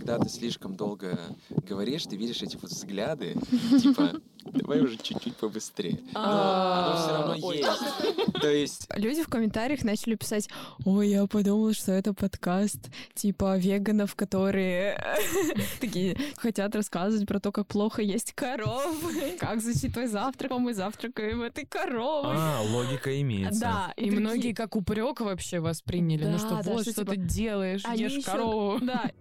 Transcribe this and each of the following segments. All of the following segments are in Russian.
когда ты слишком долго говоришь, ты видишь эти вот взгляды, типа, давай уже чуть-чуть побыстрее. Но оно все равно есть. То есть... Люди в комментариях начали писать: ой, я подумала, что это подкаст типа веганов, которые такие хотят рассказывать про то, как плохо есть коровы, как звучит твой завтрак, мы завтракаем этой коровой. Логика имеется. Да, И многие как упрек вообще восприняли. Да, Ну что, да, вот что что типа ты делаешь, они ешь ещё- корову. Да.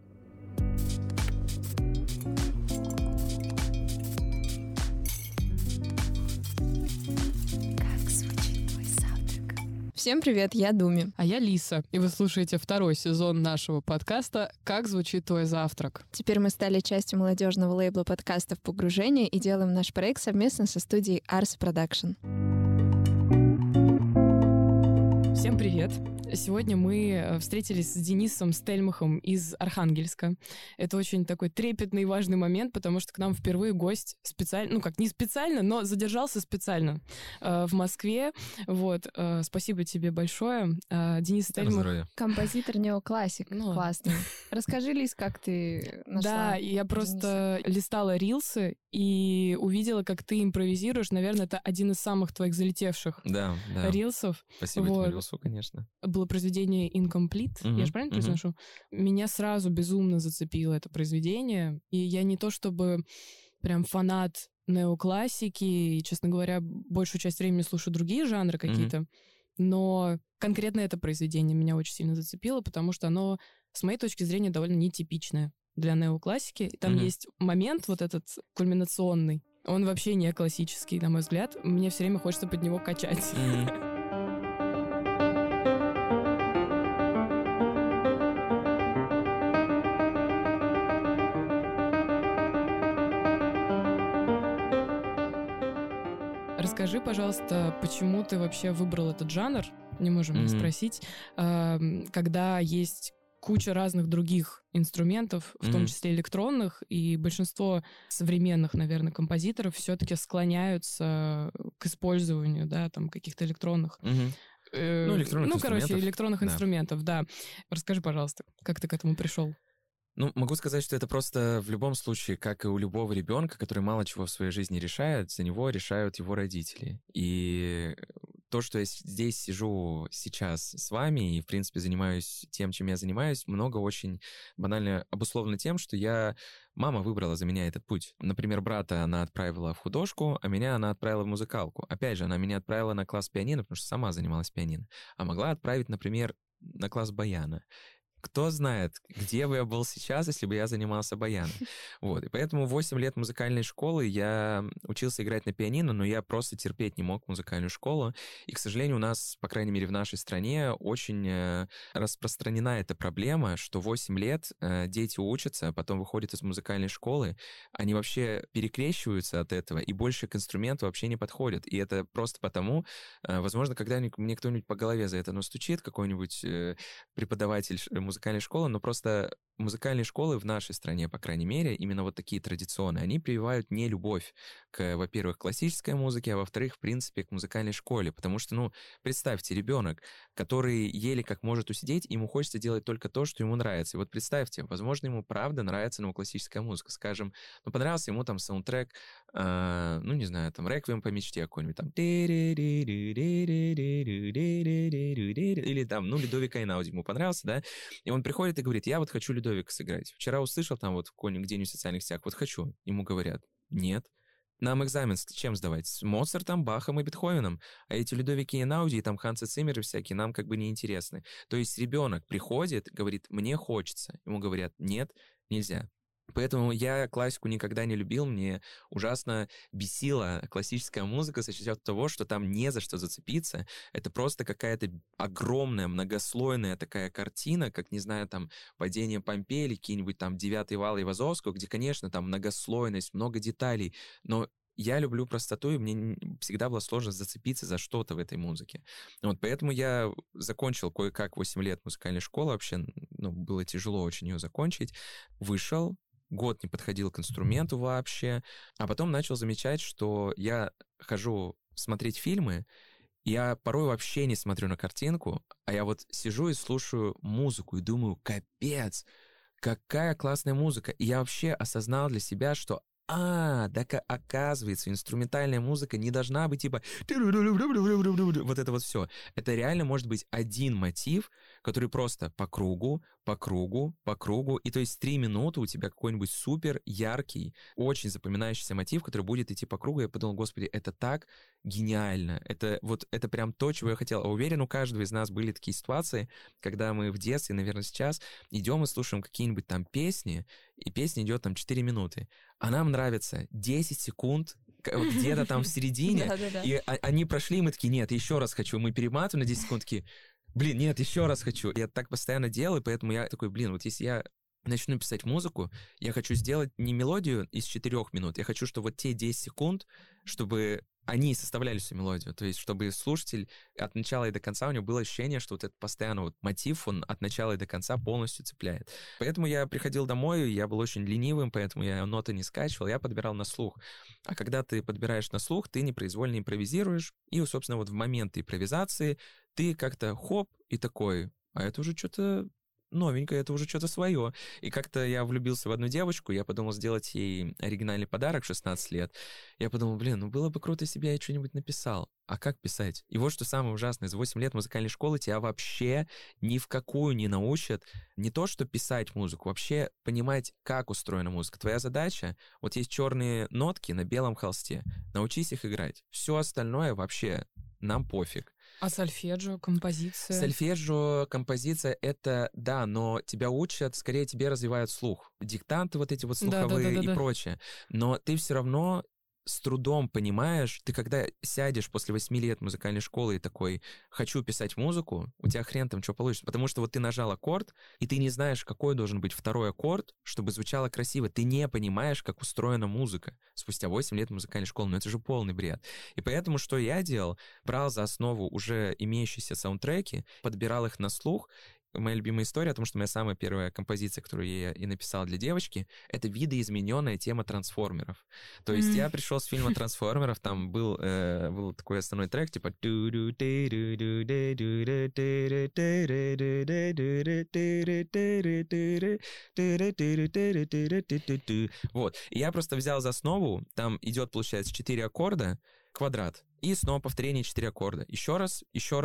Всем привет, я Думи. А я Лиса, и вы слушаете второй сезон нашего подкаста «Как звучит твой завтрак?». Теперь мы стали частью молодежного лейбла подкастов «Погружение» и делаем наш проект совместно со студией Ars Production. Всем привет! Сегодня мы встретились с Денисом Стельмахом из Архангельска. Это очень такой трепетный и важный момент, потому что к нам впервые гость специально, ну как не специально, но задержался специально в Москве. Вот, спасибо тебе большое. Денис Стельмах. Здравия. Композитор неоклассик. Ну, классный. Расскажи, Лиз, как ты нашла Да, и я Дениса? просто листала рилсы и увидела, как ты импровизируешь. Наверное, это один из самых твоих залетевших Да. рилсов. Спасибо Вот. этому Рилсу, конечно. Было произведение Incomplete, я же правильно произношу? Меня сразу безумно зацепило это произведение, и я не то чтобы прям фанат неоклассики, и, честно говоря, большую часть времени слушаю другие жанры какие-то, но конкретно это произведение меня очень сильно зацепило, потому что оно, с моей точки зрения, довольно нетипичное для неоклассики. И там есть момент вот этот кульминационный, он вообще не классический, на мой взгляд. Мне все время хочется под него качать. Расскажи, пожалуйста, почему ты вообще выбрал этот жанр? Не можем не спросить. Когда есть куча разных других инструментов, в том числе электронных, и большинство современных, наверное, композиторов все-таки склоняются к использованию, да, там, каких-то электронных. Электронных инструментов. Электронных инструментов, да. Расскажи, пожалуйста, как ты к этому пришел? Могу сказать, что это просто в любом случае, как и у любого ребенка, который мало чего в своей жизни решает, за него решают его родители. И то, что я здесь сижу сейчас с вами и, в принципе, занимаюсь тем, чем я занимаюсь, много очень банально обусловлено тем, что мама выбрала за меня этот путь. Например, брата она отправила в художку, а меня она отправила в музыкалку. Опять же, она меня отправила на класс пианино, потому что сама занималась пианино. А могла отправить, например, на класс баяна. Кто знает, где бы я был сейчас, если бы я занимался баяном. Вот. И поэтому 8 лет музыкальной школы я учился играть на пианино, но я просто терпеть не мог музыкальную школу. И, к сожалению, у нас, по крайней мере, в нашей стране очень распространена эта проблема, что 8 лет дети учатся, потом выходят из музыкальной школы, они вообще перекрещиваются от этого и больше к инструменту вообще не подходят. И это просто потому, возможно, когда-нибудь мне кто-нибудь по голове за это настучит, какой-нибудь преподаватель музыкальной школы, но просто музыкальные школы в нашей стране, по крайней мере, именно вот такие традиционные, они прививают не любовь к, во-первых, классической музыке, а во-вторых, в принципе, к музыкальной школе. Потому что, представьте, ребенок, который еле как может усидеть, ему хочется делать только то, что ему нравится. И вот представьте, возможно, ему правда нравится классическая музыка. Скажем, понравился ему там саундтрек, не знаю, там, «Реквием по мечте» какой-нибудь, там, или там, Людовико Эйнауди ему понравился, да, и он приходит и говорит: я вот хочу Людовика сыграть. Вчера услышал там вот где-нибудь в социальных сетях, вот хочу. Ему говорят: нет. Нам экзамен с чем сдавать? С Моцартом, Бахом и Бетховеном. А эти Людовики Эйнауди и там Хансы Циммеры всякие нам как бы неинтересны. То есть ребенок приходит, говорит: мне хочется. Ему говорят: нет, нельзя. Поэтому я классику никогда не любил, мне ужасно бесила классическая музыка за счет того, что там не за что зацепиться. Это просто какая-то огромная, многослойная такая картина, как, не знаю, там, «Падение Помпеи» или какие-нибудь там «Девятый вал» Айвазовского, где, конечно, там многослойность, много деталей, но я люблю простоту, и мне всегда было сложно зацепиться за что-то в этой музыке. Вот, поэтому я закончил кое-как 8 лет музыкальной школы, вообще, было тяжело очень ее закончить. Вышел, год не подходил к инструменту вообще, а потом начал замечать, что я хожу смотреть фильмы, и я порой вообще не смотрю на картинку, а я вот сижу и слушаю музыку и думаю: капец, какая классная музыка. И я вообще осознал для себя, что так оказывается, инструментальная музыка не должна быть типа вот это вот все. Это реально может быть один мотив, который просто по кругу, и то есть 3 минуты у тебя какой-нибудь супер яркий, очень запоминающийся мотив, который будет идти по кругу. Я подумал, господи, это так гениально. Это прям то, чего я хотел. А уверен, у каждого из нас были такие ситуации, когда мы в детстве, наверное, сейчас идем и слушаем какие-нибудь там песни, и песня идет там 4 минуты. А нам нравится 10 секунд где-то там в середине, и они прошли, и мы такие, нет, еще раз хочу. Мы перематываем на 10 секунд, такие, блин, нет, еще раз хочу. Я так постоянно делаю, поэтому я такой, блин, вот если я начну писать музыку, я хочу сделать не мелодию из 4 минут, я хочу, чтобы вот те 10 секунд, чтобы они составляли всю мелодию, то есть чтобы слушатель от начала и до конца, у него было ощущение, что вот этот постоянно вот мотив, он от начала и до конца полностью цепляет. Поэтому я приходил домой, я был очень ленивым, поэтому я ноты не скачивал, я подбирал на слух. А когда ты подбираешь на слух, ты непроизвольно импровизируешь, и, собственно, вот в момент импровизации ты как-то хоп, и такой, а это уже что-то новенькое, это уже что-то свое. И как-то я влюбился в одну девочку, я подумал сделать ей оригинальный подарок в 16 лет. Я подумал, блин, ну было бы круто, если бы я что-нибудь написал. А как писать? И вот что самое ужасное, за 8 лет музыкальной школы тебя вообще ни в какую не научат не то, что писать музыку, вообще понимать, как устроена музыка. Твоя задача, вот есть черные нотки на белом холсте, научись их играть. Все остальное вообще нам пофиг. А сольфеджио, композиция? Сольфеджио, композиция — это, да, но тебя учат, скорее тебе развивают слух. Диктанты вот эти вот слуховые и прочее. Но ты все равно с трудом понимаешь, ты когда сядешь после 8 лет музыкальной школы и такой, хочу писать музыку, у тебя хрен там что получится. Потому что вот ты нажал аккорд, и ты не знаешь, какой должен быть второй аккорд, чтобы звучало красиво. Ты не понимаешь, как устроена музыка спустя 8 лет музыкальной школы. Но это же полный бред. И поэтому что я делал? Брал за основу уже имеющиеся саундтреки, подбирал их на слух. Моя любимая история о том, что моя самая первая композиция, которую я и написал для девочки, это видоизмененная тема трансформеров. То есть я пришел с фильма «Трансформеров», там был такой основной трек, типа... Вот. И я просто взял за основу, там идет, получается, 4 аккорда, квадрат. И снова повторение 4 аккорда. Еще раз,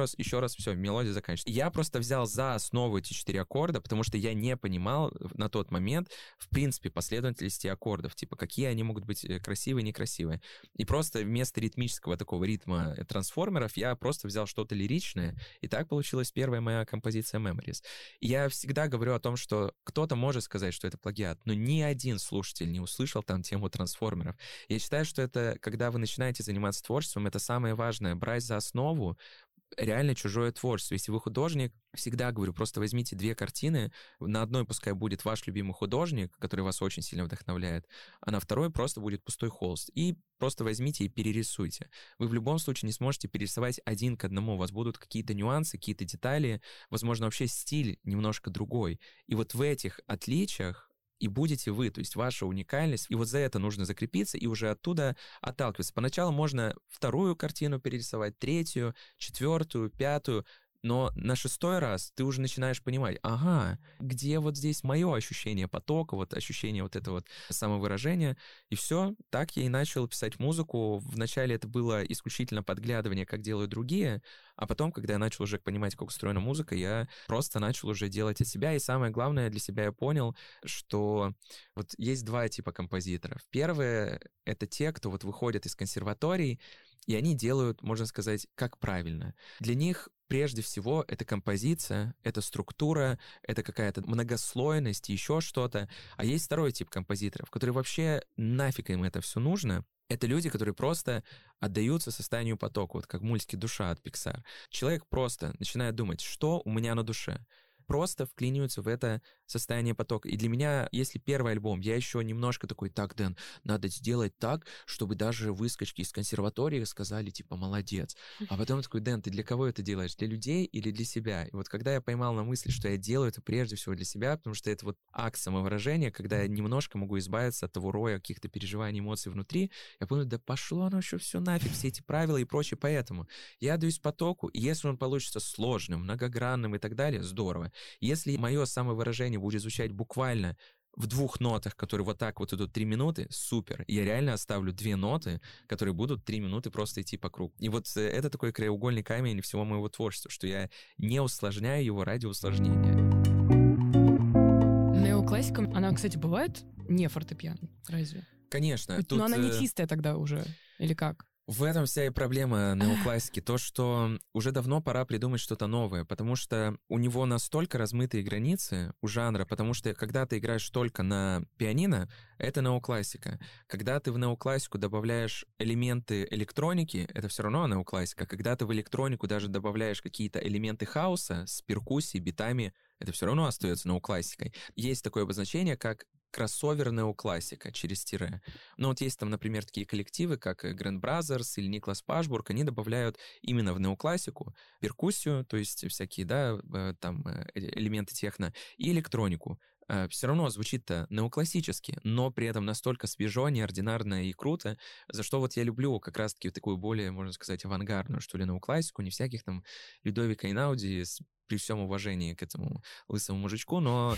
все, мелодия заканчивается. Я просто взял за основу эти 4 аккорда, потому что я не понимал на тот момент, в принципе, последовательности аккордов, типа, какие они могут быть красивые, некрасивые. И просто вместо ритмического такого ритма трансформеров я просто взял что-то лиричное, и так получилась первая моя композиция Memories. И я всегда говорю о том, что кто-то может сказать, что это плагиат, но ни один слушатель не услышал там тему трансформеров. Я считаю, что это, когда вы начинаете заниматься творчеством, это самое важное — брать за основу реально чужое творчество. Если вы художник, всегда говорю, просто возьмите 2 картины, на одной пускай будет ваш любимый художник, который вас очень сильно вдохновляет, а на второй просто будет пустой холст. И просто возьмите и перерисуйте. Вы в любом случае не сможете перерисовать 1 к 1. У вас будут какие-то нюансы, какие-то детали, возможно, вообще стиль немножко другой. И вот в этих отличиях и будете вы, то есть ваша уникальность, и вот за это нужно закрепиться и уже оттуда отталкиваться. Поначалу можно 2 картину перерисовать, 3, 4, 5, но на 6-й раз ты уже начинаешь понимать, ага, где вот здесь мое ощущение потока, вот ощущение вот этого вот самовыражения, и все, так я и начал писать музыку. Вначале это было исключительно подглядывание, как делают другие, а потом, когда я начал уже понимать, как устроена музыка, я просто начал уже делать от себя, и самое главное для себя я понял, что вот есть 2 типа композиторов. Первые — это те, кто вот выходят из консерваторий, и они делают, можно сказать, как правильно. Для них прежде всего это композиция, это структура, это какая-то многослойность, еще что-то. А есть 2 тип композиторов, которые вообще нафиг им это все нужно. Это люди, которые просто отдаются состоянию потока, вот как в мультике «Душа» от Pixar. Человек просто начинает думать, что у меня на душе. Просто вклиниваются в это состояние потока. И для меня, если первый альбом, я еще немножко такой, так, Дэн, надо сделать так, чтобы даже выскочки из консерватории сказали, типа, молодец. А потом такой, Дэн, ты для кого это делаешь? Для людей или для себя? И вот когда я поймал на мысли, что я делаю это прежде всего для себя, потому что это вот акт самовыражения, когда я немножко могу избавиться от того роя каких-то переживаний, эмоций внутри, я понял, да пошло оно еще все нафиг, все эти правила и прочее. Поэтому я отдаюсь потоку, и если он получится сложным, многогранным и так далее, здорово. Если мое самовыражение будет звучать буквально в 2 нотах, которые вот так вот идут 3 минуты, супер. Я реально оставлю 2 ноты, которые будут 3 минуты просто идти по кругу. И вот это такой краеугольный камень всего моего творчества, что я не усложняю его ради усложнения. Неоклассика, она, кстати, бывает не фортепиано, разве? Конечно. Но она не чистая тогда уже, или как? В этом вся и проблема неоклассики. То, что уже давно пора придумать что-то новое, потому что у него настолько размытые границы у жанра, потому что когда ты играешь только на пианино, это неоклассика. Когда ты в неоклассику добавляешь элементы электроники, это все равно неоклассика. Когда ты в электронику даже добавляешь какие-то элементы хаоса с перкуссией, битами, это все равно остается неоклассикой. Есть такое обозначение, как кроссовер неоклассика через тире. Ну вот есть там, например, такие коллективы, как Grand Brothers или Никлас Пашбург, они добавляют именно в неоклассику перкуссию, то есть всякие, да, там элементы техно, и электронику. Все равно звучит-то неоклассически, но при этом настолько свежо, неординарно и круто, за что вот я люблю как раз-таки такую более, можно сказать, авангардную, что ли, неоклассику, не всяких там Людовика Эйнауди при всем уважении к этому лысому мужичку, но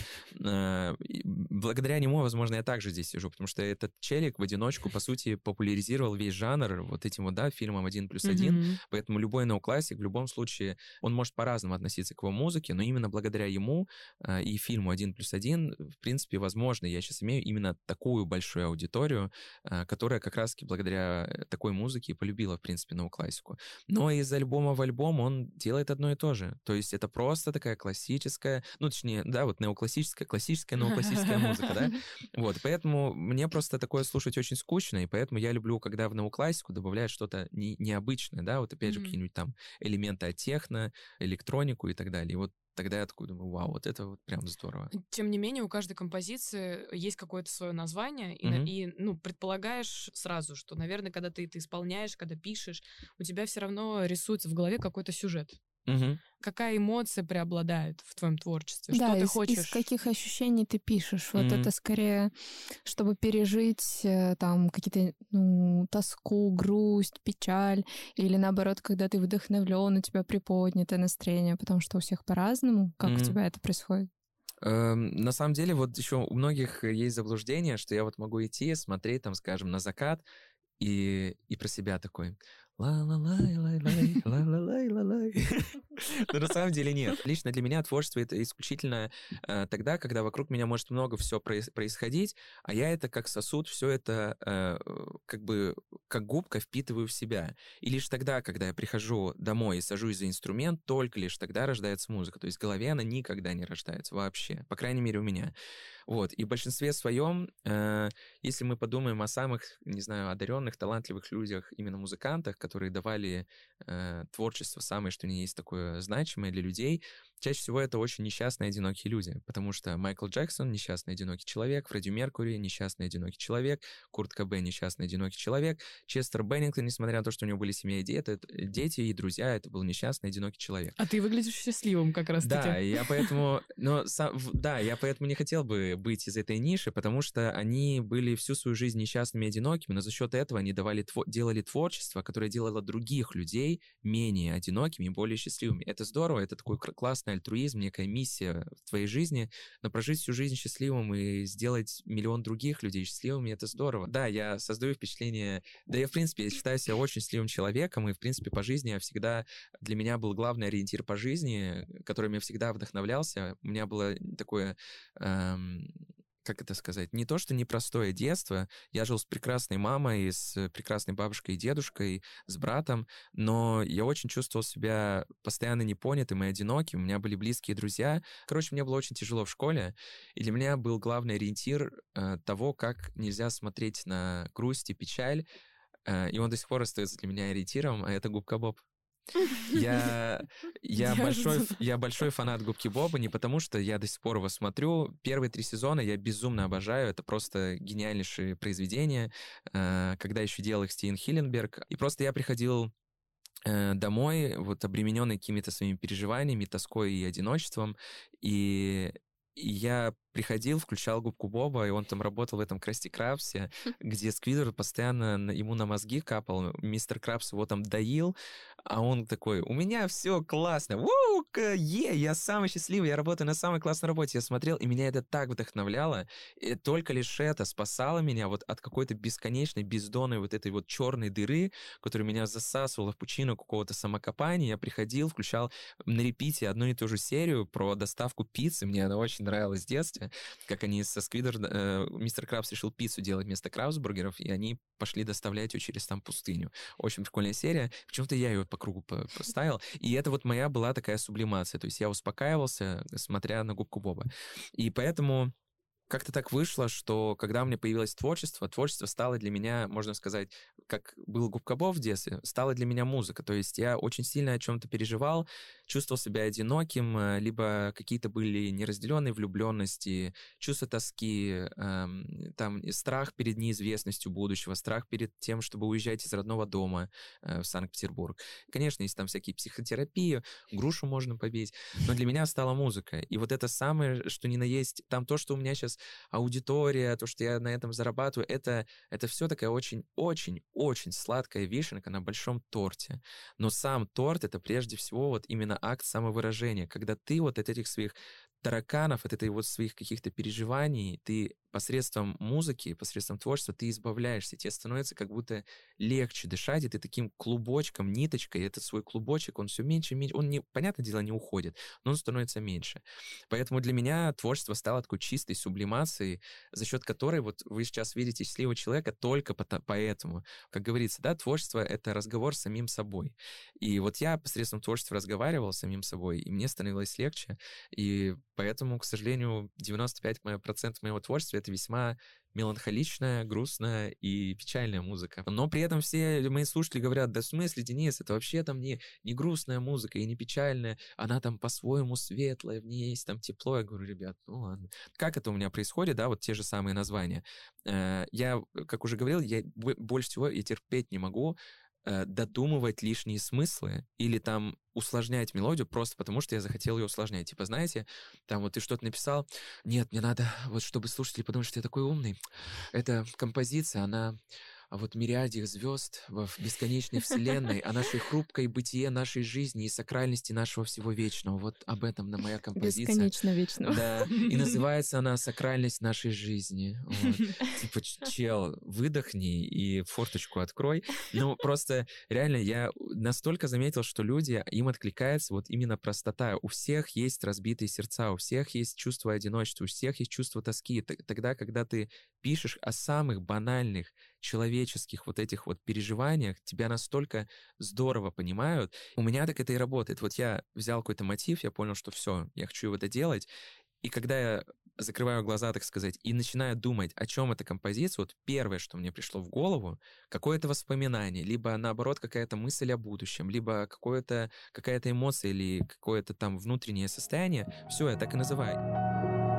благодаря нему, возможно, я также здесь сижу, потому что этот челик в одиночку, по сути, популяризировал весь жанр вот этим вот, да, фильмом 1+1, поэтому любой неоклассик в любом случае, он может по-разному относиться к его музыке, но именно благодаря ему и фильму 1+1, в принципе, возможно, я сейчас имею именно такую большую аудиторию, которая как раз-таки благодаря такой музыке и полюбила, в принципе, неоклассику. Но из альбома в альбом он делает одно и то же, то есть это просто такая классическая, ну, точнее, да, вот классическая неоклассическая музыка, да, вот, поэтому мне просто такое слушать очень скучно, и поэтому я люблю, когда в неоклассику добавляют что-то необычное, да, вот опять же какие-нибудь там элементы от техно, электронику и так далее, и вот тогда я такой думаю, вау, вот это вот прям здорово. Тем не менее, у каждой композиции есть какое-то свое название, и ну, предполагаешь сразу, что, наверное, когда ты это исполняешь, когда пишешь, у тебя все равно рисуется в голове какой-то сюжет. Какая эмоция преобладает в твоем творчестве? Да, что ты хочешь? Из каких ощущений ты пишешь? Вот это скорее, чтобы пережить там какие-то, ну, тоску, грусть, печаль, или наоборот, когда ты вдохновлен, у тебя приподнятое настроение, потому что у всех по-разному. Как у тебя это происходит? На самом деле, вот еще у многих есть заблуждение, что я вот могу идти, смотреть там, скажем, на закат и про себя такой... Ла-ла-лай-лай-лай, ла-ла-лай-лай-лай. Но на самом деле нет. Лично для меня творчество — это исключительно тогда, когда вокруг меня может много всего происходить, а я это как сосуд, все это как бы как губка впитываю в себя. И лишь тогда, когда я прихожу домой и сажусь за инструмент, только лишь тогда рождается музыка. То есть в голове она никогда не рождается вообще. По крайней мере, у меня. Вот. И в большинстве своем, если мы подумаем о самых, не знаю, одаренных, талантливых людях, именно музыкантах, которые давали творчество самое, что ни есть такое значимое для людей, чаще всего это очень несчастные, одинокие люди, потому что Майкл Джексон — несчастный, одинокий человек, Фредди Меркьюри — несчастный, одинокий человек, Курт Кобейн — несчастный, одинокий человек, Честер Беннингтон, несмотря на то, что у него были семья и дети и друзья, это был несчастный, одинокий человек. А ты выглядишь счастливым как раз-таки. Да, я поэтому не хотел бы быть из этой ниши, потому что они были всю свою жизнь несчастными и одинокими, но за счет этого они делали творчество, которое делало других людей менее одинокими и более счастливыми. Это здорово, это такой классный альтруизм, некая миссия в твоей жизни, но прожить всю жизнь счастливым и сделать миллион других людей счастливыми — это здорово. Да, я создаю впечатление, да я, в принципе, считаю себя очень счастливым человеком, и, в принципе, по жизни я всегда, для меня был главный ориентир по жизни, которым я всегда вдохновлялся. У меня было такое... как это сказать, не то, что непростое детство, я жил с прекрасной мамой, с прекрасной бабушкой и дедушкой, с братом, но я очень чувствовал себя постоянно непонятым и одиноким, у меня были близкие друзья. Короче, мне было очень тяжело в школе, и для меня был главный ориентир того, как нельзя смотреть на грусть и печаль, и он до сих пор остается для меня ориентиром, а это Губка Боб. Я большой фанат Губки Боба, не потому что я до сих пор его смотрю. Первые 3 сезона я безумно обожаю. Это просто гениальнейшие произведения, когда еще делал их Стивен Хилленберг. И просто я приходил домой, вот обремененный какими-то своими переживаниями, тоской и одиночеством, и я приходил, включал Губку Боба, и он там работал в этом Красти Крабсе, где Сквидвард постоянно ему на мозги капал, мистер Крабс его там доил, А он такой, у меня все классно, я самый счастливый, я работаю на самой классной работе. Я смотрел, и меня это так вдохновляло, и только лишь это спасало меня вот от какой-то бесконечной, бездонной вот этой вот черной дыры, которая меня засасывала в пучину какого-то самокопания. Я приходил, включал на репите одну и ту же серию про доставку пиццы, мне она очень нравилась в детстве, как они со Сквидвард, мистер Крабс решил пиццу делать вместо крабсбургеров, и они пошли доставлять ее через там пустыню. Очень прикольная серия. Почему-то я ее по кругу поставил. И это вот моя была такая сублимация. То есть я успокаивался, смотря на губку Боба. И поэтому как-то так вышло, что когда у меня появилось творчество стало для меня, можно сказать, как был Губка Боб в детстве, стала для меня музыка. То есть я очень сильно о чем-то переживал, чувствовал себя одиноким, либо какие-то были неразделенные влюбленности, чувство тоски, там страх перед неизвестностью будущего, страх перед тем, чтобы уезжать из родного дома в Санкт-Петербург. Конечно, есть там всякие психотерапии, грушу можно побить, но для меня стала музыка. И вот это самое, что ни на есть, там то, что у меня сейчас аудитория, то, что я на этом зарабатываю, это все такая очень-очень-очень сладкая вишенка на большом торте. Но сам торт — это прежде всего вот именно акт самовыражения, когда ты вот от этих своих тараканов, от этой вот своих каких-то переживаний, ты посредством музыки, посредством творчества ты избавляешься, тебе становится как будто легче дышать, и ты таким клубочком, ниточкой, этот свой клубочек, он все меньше и меньше, он, понятное дело, не уходит, но он становится меньше. Поэтому для меня творчество стало такой чистой сублимацией, за счет которой вот вы сейчас видите счастливого человека только поэтому. Как говорится, да, творчество — это разговор с самим собой. И вот я посредством творчества разговаривал с самим собой, и мне становилось легче, и поэтому, к сожалению, 95% моего творчества — это весьма меланхоличная, грустная и печальная музыка. Но при этом все мои слушатели говорят, да в смысле, Денис, это вообще там не грустная музыка и не печальная, она там по-своему светлая, в ней есть там тепло. Я говорю, ребят, ну ладно. Как это у меня происходит, да, вот те же самые названия. Я, как уже говорил, я больше всего терпеть не могу додумывать лишние смыслы или там усложнять мелодию просто потому, что я захотел ее усложнять. Типа, знаете, там вот ты что-то написал, нет, мне надо, вот чтобы слушатели подумали, что я такой умный. Эта композиция, она о вот мириаде звезд в бесконечной вселенной, о нашей хрупкой бытие нашей жизни и сакральности нашего всего вечного. Вот об этом моя композиция. Бесконечно вечного. Да, и называется она «Сакральность нашей жизни». Вот. Типа, чел, выдохни и форточку открой. Ну, просто реально я настолько заметил, что люди, им откликается вот именно простота. У всех есть разбитые сердца, у всех есть чувство одиночества, у всех есть чувство тоски. Тогда, когда ты пишешь о самых банальных человеческих вот этих вот переживаниях, тебя настолько здорово понимают. У меня так это и работает. Вот я взял какой-то мотив, я понял, что все, я хочу это делать. И когда я закрываю глаза, так сказать, и начинаю думать, о чем эта композиция, вот первое, что мне пришло в голову, какое-то воспоминание, либо, наоборот, какая-то мысль о будущем, либо какая-то эмоция или какое-то там внутреннее состояние, все, я так и называю.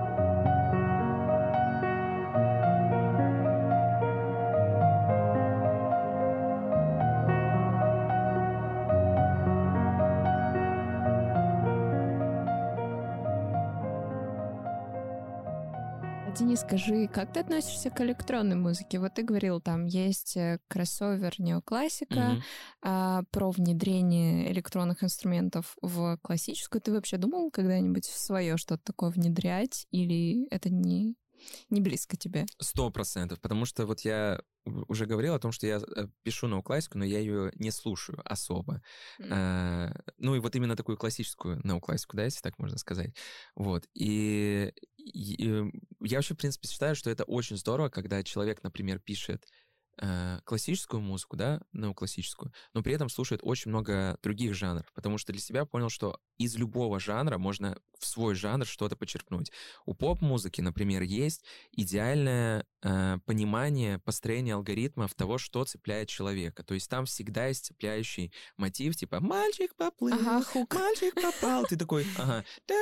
Денис, скажи, как ты относишься к электронной музыке? Вот ты говорил, там есть кроссовер неоклассика, про внедрение электронных инструментов в классическую. Ты вообще думал когда-нибудь в свое что-то такое внедрять, или это не близко тебе? 100%, потому что вот я уже говорил о том, что я пишу неоклассику, но я ее не слушаю особо. Ну и вот именно такую классическую неоклассику, да, если так можно сказать. Вот. И я вообще, в принципе, считаю, что это очень здорово, когда человек, например, пишет классическую музыку, да, неоклассическую, но при этом слушает очень много других жанров, потому что для себя понял, что из любого жанра можно в свой жанр что-то почерпнуть. У поп-музыки, например, есть идеальное понимание построения алгоритмов того, что цепляет человека. То есть там всегда есть цепляющий мотив, типа «мальчик поплыл, мальчик попал». Ты такой, ага.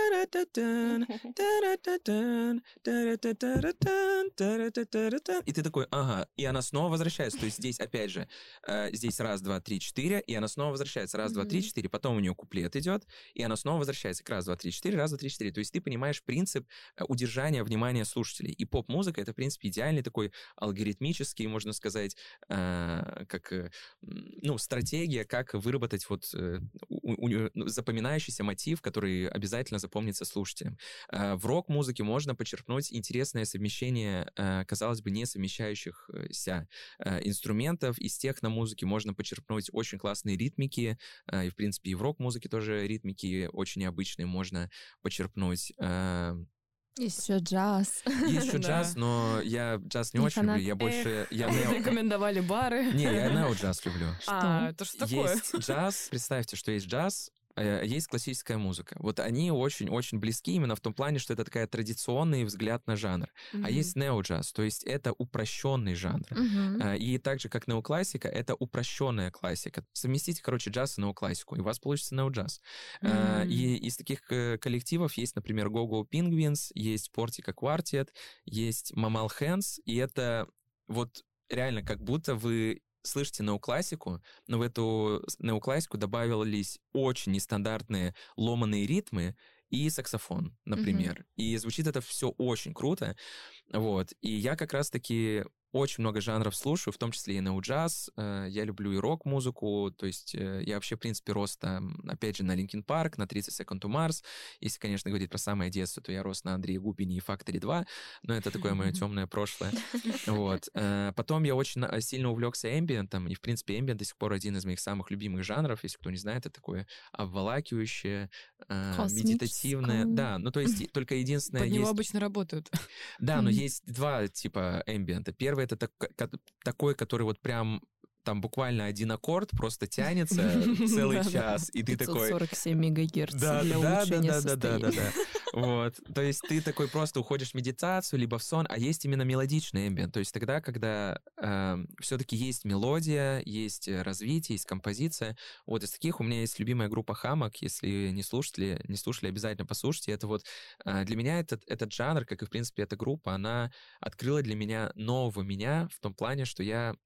И ты такой, ага. И она снова возвращается. То есть здесь, опять же, здесь раз, два, три, четыре, и она снова возвращается. Раз, два, три, четыре. Потом у нее куплет идет, и она снова возвращается к раз, два, три, четыре, раз, два, три, четыре. То есть ты понимаешь принцип удержания внимания слушателей. И поп-музыка — это, в принципе, идеально идеальный такой алгоритмический, можно сказать, стратегия, как выработать запоминающийся мотив, который обязательно запомнится слушателям. В рок-музыке можно почерпнуть интересное совмещение, казалось бы, не совмещающихся инструментов. Из техно-музыки можно почерпнуть очень классные ритмики, и, в принципе, и в рок-музыке тоже ритмики очень необычные можно почерпнуть. Есть еще джаз. Есть еще джаз, но я джаз не очень люблю. Я больше... Рекомендовали бары. Не, я нео-джаз люблю. Это что такое? Есть джаз, представьте, что есть джаз, есть классическая музыка. Вот они очень-очень близки именно в том плане, что это такая традиционный взгляд на жанр. А есть нео-джаз, то есть это упрощенный жанр. И так же, как неоклассика, это упрощенная классика. Совместите, джаз и неоклассику, и у вас получится нео-джаз. И из таких коллективов есть, например, Go-Go Penguins, есть Portico Quartet, есть Mammal Hands, и это вот реально как будто вы слышите неоклассику, но в эту неоклассику добавились очень нестандартные ломаные ритмы и саксофон, например. И звучит это все очень круто. Вот. И я как раз-таки очень много жанров слушаю, в том числе и нео-джаз. Я люблю и рок-музыку, то есть я вообще, в принципе, рос там, опять же, на Linkin Park, на 30 Seconds to Mars. Если, конечно, говорить про самое детство, то я рос на Андрее Губине и Factory 2, но это такое мое темное прошлое. Вот. Потом я очень сильно увлекся эмбиентом, и, в принципе, эмбиент до сих пор один из моих самых любимых жанров. Если кто не знает, это такое обволакивающее, медитативное. Да, ну то есть только единственное... Под него обычно работают. Да, но есть два типа эмбиента. Первый — это такой, который вот прям там буквально один аккорд просто тянется целый час, и ты такой... 547 мегагерц для улучшения состояния. Да. Вот. То есть ты такой просто уходишь в медитацию, либо в сон, а есть именно мелодичный эмбиент. То есть тогда, когда все-таки есть мелодия, есть развитие, есть композиция. Вот из таких у меня есть любимая группа Хаммок. Если не слушали, обязательно послушайте. Это вот для меня этот жанр, как и, в принципе, эта группа, она открыла для меня нового меня в том плане, что я...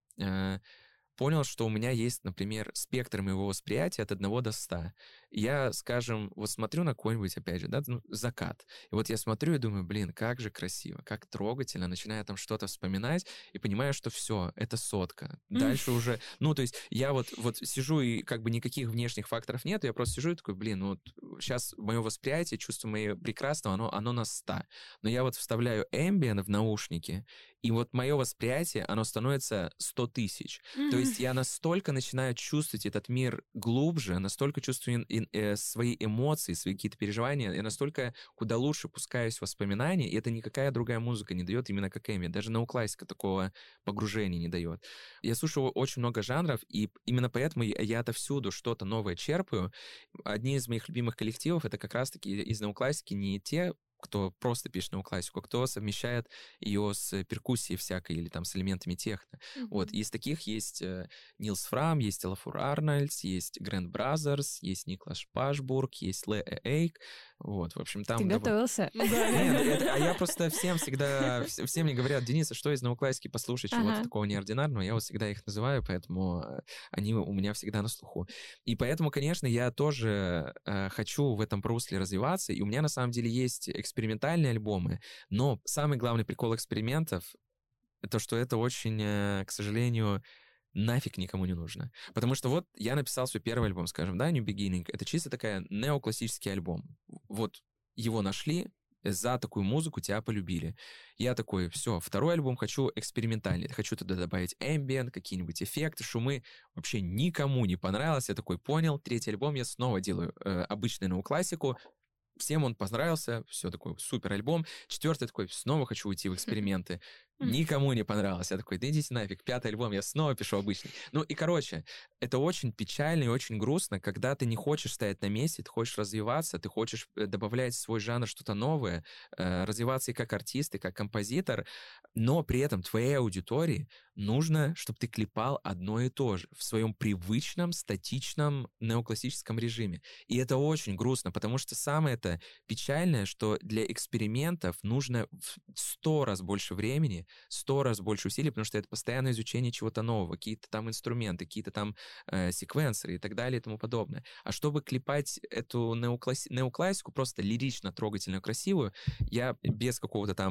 понял, что у меня есть, например, спектр моего восприятия от 1 до 100. Я, скажем, вот смотрю на какой-нибудь, опять же, закат. И вот я смотрю и думаю, блин, как же красиво, как трогательно. Начинаю там что-то вспоминать и понимаю, что все, это 100. Дальше уже... Ну, то есть я вот сижу, и как бы никаких внешних факторов нет, я просто сижу и такой, блин, вот сейчас мое восприятие, чувство мое прекрасного, оно на 100. Но я вот вставляю эмбиент в наушники, и вот мое восприятие, оно становится 100 тысяч. То есть я настолько начинаю чувствовать этот мир глубже, настолько чувствую свои эмоции, свои какие-то переживания, я настолько куда лучше пускаюсь в воспоминания, и это никакая другая музыка не дает, именно как эмбиент. Даже неоклассика такого погружения не дает. Я слушаю очень много жанров, и именно поэтому я отовсюду что-то новое черпаю. Одни из моих любимых коллективов — это как раз-таки из неоклассики не те, кто просто пишет неоклассику, кто совмещает ее с перкуссией всякой или там с элементами техно. Вот. И из таких есть Нилс Фрам, есть Элафур Арнольдс, есть Грэнд Бразерс, есть Никлас Пашбург, есть Ле Эйк. Вот, в общем, там... Ты готовился? А я просто всем мне говорят, Денис, а что из неоклассики послушать, чего-то такого неординарного? Я вот всегда их называю, поэтому они у меня всегда на слуху. И поэтому, конечно, я тоже хочу в этом русле развиваться, и у меня на самом деле есть экспериментальные альбомы, но самый главный прикол экспериментов — то, что это очень, к сожалению, нафиг никому не нужно. Потому что вот я написал свой первый альбом, скажем, да, New Beginning. Это чисто такая неоклассический альбом. Вот его нашли, за такую музыку тебя полюбили. Я такой, все, второй альбом хочу экспериментальный. Хочу туда добавить эмбиент, какие-нибудь эффекты, шумы. Вообще никому не понравилось. Я такой, понял. Третий альбом я снова делаю обычную неоклассику. Всем он понравился, все, такой супер альбом. Четвертый такой, снова хочу уйти в эксперименты. Никому не понравилось. Я такой, да идите нафиг, пятый альбом, я снова пишу обычный. Ну и, короче, это очень печально и очень грустно, когда ты не хочешь стоять на месте, ты хочешь развиваться, ты хочешь добавлять в свой жанр что-то новое, развиваться и как артист, и как композитор, но при этом твоей аудитории нужно, чтобы ты клепал одно и то же в своем привычном, статичном, неоклассическом режиме. И это очень грустно, потому что самое это печальное, что для экспериментов нужно в 100 раз больше времени, 100 раз больше усилий, потому что это постоянное изучение чего-то нового, какие-то там инструменты, какие-то там секвенсоры и так далее и тому подобное. А чтобы клепать эту неоклассику, просто лирично, трогательно, красивую, я без какого-то там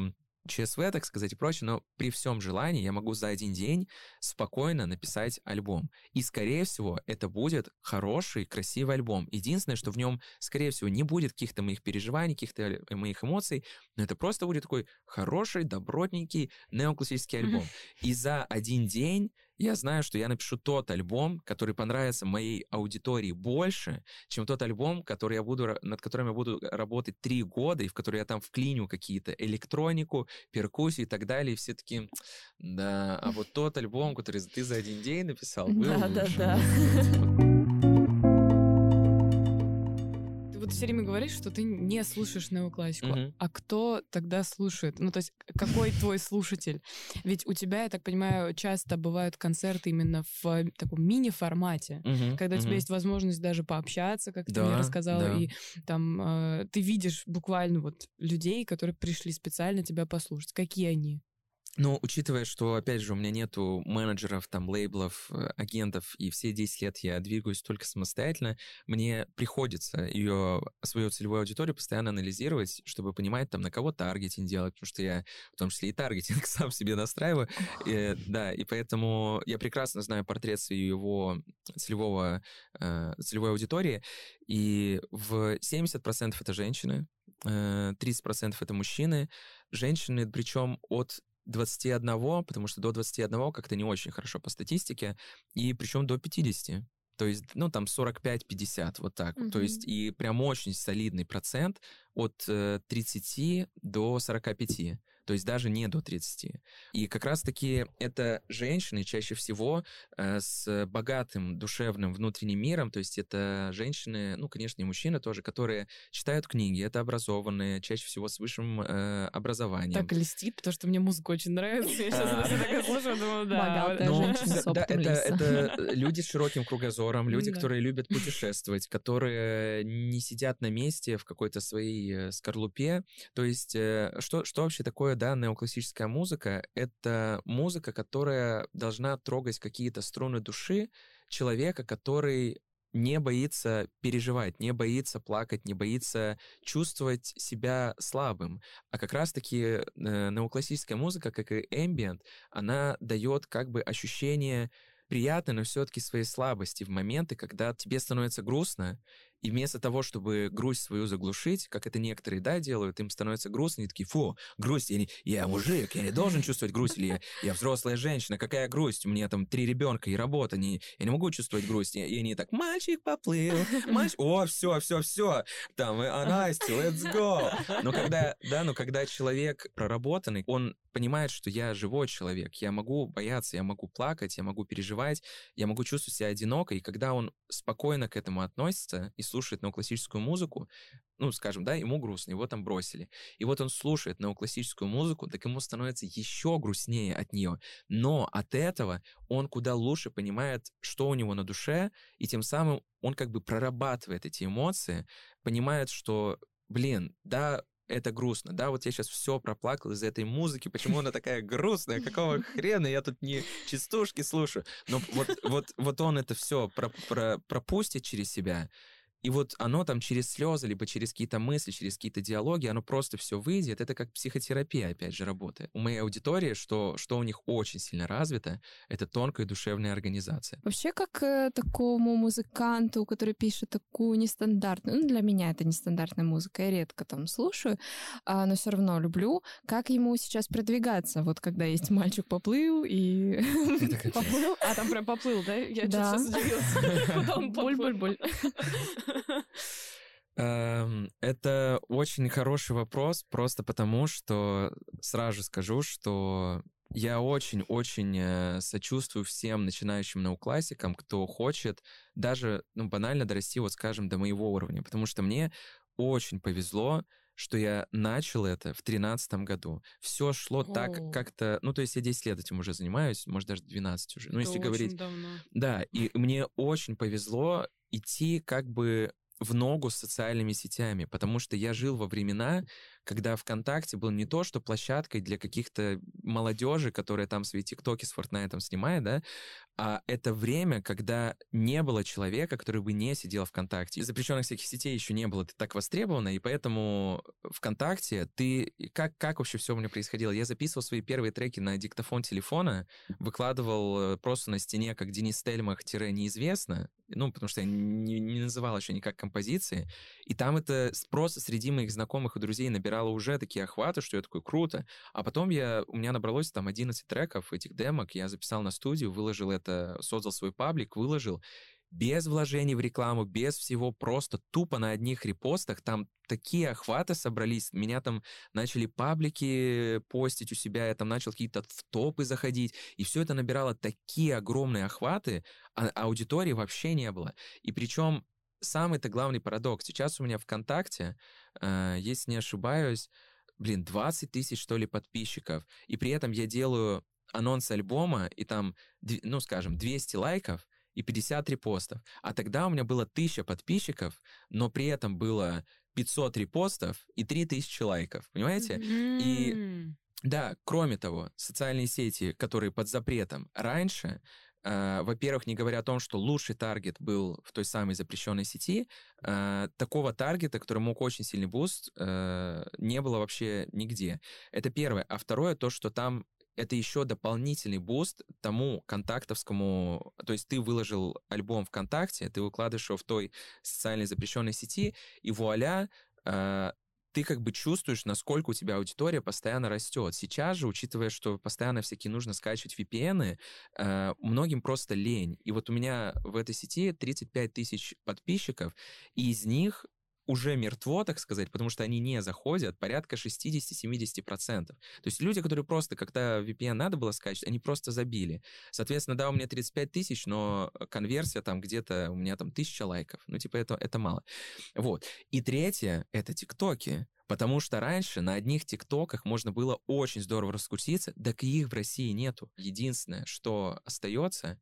ЧСВ, так сказать, и прочее, но при всем желании я могу за один день спокойно написать альбом. И, скорее всего, это будет хороший, красивый альбом. Единственное, что в нем, скорее всего, не будет каких-то моих переживаний, каких-то моих эмоций, но это просто будет такой хороший, добротненький неоклассический альбом. И за один день я знаю, что я напишу тот альбом, который понравится моей аудитории больше, чем тот альбом, над которым я буду работать 3 года, и в который я там вклиню какие-то электронику, перкуссию и так далее, и все такие, да, а вот тот альбом, который ты за один день написал, был лучше. Да. Ты все время говоришь, что ты не слушаешь неоклассику. А кто тогда слушает? Ну, то есть, какой твой слушатель? Ведь у тебя, я так понимаю, часто бывают концерты именно в таком мини-формате, когда у тебя есть возможность даже пообщаться, как ты мне рассказала, и там ты видишь буквально вот людей, которые пришли специально тебя послушать. Какие они? Ну, учитывая, что, опять же, у меня нету менеджеров, там, лейблов, агентов, и все 10 лет я двигаюсь только самостоятельно, мне приходится свою целевую аудиторию постоянно анализировать, чтобы понимать, там, на кого таргетинг делать, потому что я, в том числе, и таргетинг сам себе настраиваю. И поэтому я прекрасно знаю портрет своего целевой аудитории, и в 70% это женщины, 30% это мужчины, женщины, причем от 21, потому что до 21 как-то не очень хорошо по статистике, и причем до 50. То есть, ну, там 45-50, вот так. То есть, и прям очень солидный процент от 30 до 45. То есть даже не до 30. И как раз-таки это женщины чаще всего с богатым душевным внутренним миром, то есть это женщины, ну, конечно, и мужчины тоже, которые читают книги, это образованные, чаще всего с высшим образованием. Так льстит, потому что мне музыка очень нравится. Я сейчас такая слушаю, думаю, да. Богатая женщина с опытом лиса. Это люди с широким кругозором, люди, которые любят путешествовать, которые не сидят на месте в какой-то своей скорлупе. То есть что вообще такое, да, неоклассическая музыка? Это музыка, которая должна трогать какие-то струны души человека, который не боится переживать, не боится плакать, не боится чувствовать себя слабым. А как раз-таки неоклассическая музыка, как и ambient, она дает как бы ощущение приятной, но все-таки своей слабости в моменты, когда тебе становится грустно, и вместо того, чтобы грусть свою заглушить, как это некоторые, да, делают, им становится грустно, и такие, фу, грусть, я мужик, я не должен чувствовать грусть, или я взрослая женщина, какая грусть, у меня там 3 ребенка и работа, я не могу чувствовать грусть, и они так, мальчик поплыл, о, все, там, Настя, let's go. Но когда человек проработанный, он понимает, что я живой человек, я могу бояться, я могу плакать, я могу переживать, я могу чувствовать себя одиноко, и когда он спокойно к этому относится и слушает неоклассическую музыку, ну, скажем, да, ему грустно, его там бросили. И вот он слушает неоклассическую музыку, так ему становится еще грустнее от нее. Но от этого он куда лучше понимает, что у него на душе, и тем самым он как бы прорабатывает эти эмоции, понимает, что, блин, да, это грустно, да, вот я сейчас все проплакал из-за этой музыки, почему она такая грустная, какого хрена, я тут не частушки слушаю. Но вот он это все пропустит через себя, и вот оно там через слезы, либо через какие-то мысли, через какие-то диалоги, оно просто все выйдет. Это как психотерапия, опять же, работает. У моей аудитории, что у них очень сильно развито, это тонкая душевная организация. Вообще, как такому музыканту, который пишет такую нестандартную, ну, для меня это нестандартная музыка, я редко там слушаю, но все равно люблю, как ему сейчас продвигаться, вот когда есть «Мальчик поплыл» и... Поплыл? А, там прям поплыл, да? Я что-то сейчас удивилась. Буль-буль-буль. Это очень хороший вопрос, просто потому что сразу скажу, что я очень-очень сочувствую всем начинающим неоклассикам, кто хочет даже, ну, банально дорасти, вот скажем, до моего уровня, потому что мне очень повезло, что я начал это в 2013 году. Все шло так как-то... Ну, то есть я 10 лет этим уже занимаюсь, может, даже 12 уже. Ну, если говорить... Давно. Да, и мне очень повезло идти как бы в ногу с социальными сетями, потому что я жил во времена, когда ВКонтакте был не то, что площадкой для каких-то молодежи, которая там свои тиктоки с Фортнайтом снимает, да, а это время, когда не было человека, который бы не сидел ВКонтакте. Запрещенных всяких сетей еще не было, ты так востребована, и поэтому ВКонтакте ты... Как вообще все у меня происходило? Я записывал свои первые треки на диктофон телефона, выкладывал просто на стене, как Денис Тельмах-неизвестно, ну, потому что я не называл еще никак композиции, и там это просто среди моих знакомых и друзей набирало уже такие охваты, что я такой, круто. А потом у меня набралось там 11 треков, этих демок, я записал на студию, выложил это, создал свой паблик, выложил, без вложений в рекламу, без всего, просто тупо на одних репостах, там такие охваты собрались, меня там начали паблики постить у себя, я там начал какие-то в топы заходить, и все это набирало такие огромные охваты, а аудитории вообще не было. И причем самый-то главный парадокс, сейчас у меня ВКонтакте, если не ошибаюсь, 20 тысяч, что ли, подписчиков, и при этом я делаю анонс альбома, и там, ну, скажем, 200 лайков, и 50 репостов. А тогда у меня было 1000 подписчиков, но при этом было 500 репостов и 3000 лайков. Понимаете? И да, кроме того, социальные сети, которые под запретом раньше, во-первых, не говоря о том, что лучший таргет был в той самой запрещенной сети, такого таргета, который мог очень сильный буст, не было вообще нигде. Это первое. А второе, то, что там это еще дополнительный буст тому контактовскому... То есть ты выложил альбом ВКонтакте, ты выкладываешь его в той социальной запрещенной сети, и вуаля, ты как бы чувствуешь, насколько у тебя аудитория постоянно растет. Сейчас же, учитывая, что постоянно всякие нужно скачивать VPN, многим просто лень. И вот у меня в этой сети 35 тысяч подписчиков, и из них уже мертво, так сказать, потому что они не заходят, порядка 60-70%. То есть люди, которые просто, когда VPN надо было скачать, они просто забили. Соответственно, да, у меня 35 тысяч, но конверсия там где-то, у меня там 1000 лайков. Ну, типа, это мало. Вот. И третье — это тиктоки. Потому что раньше на одних тиктоках можно было очень здорово раскрутиться, так и их в России нету. Единственное, что остается,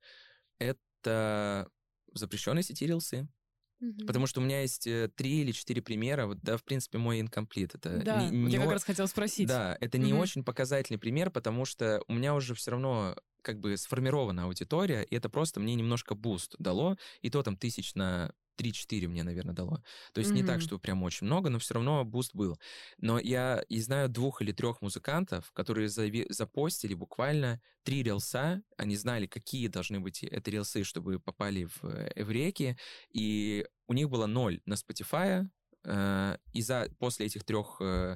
это запрещенные сети рилсы. Потому что у меня есть 3 или 4 примера, вот, да, в принципе, мой incomplete. Это да, я как раз хотела спросить. Да, это не очень показательный пример, потому что у меня уже все равно как бы сформирована аудитория, и это просто мне немножко буст дало, и то там 1000 на 3-4 мне, наверное, дало. То есть не так, что прям очень много, но все равно буст был. Но я и знаю 2 или 3 музыкантов, которые запостили буквально 3 рилса, они знали, какие должны быть это рилсы, чтобы попали в реки, и у них было 0 на Spotify, и после этих 3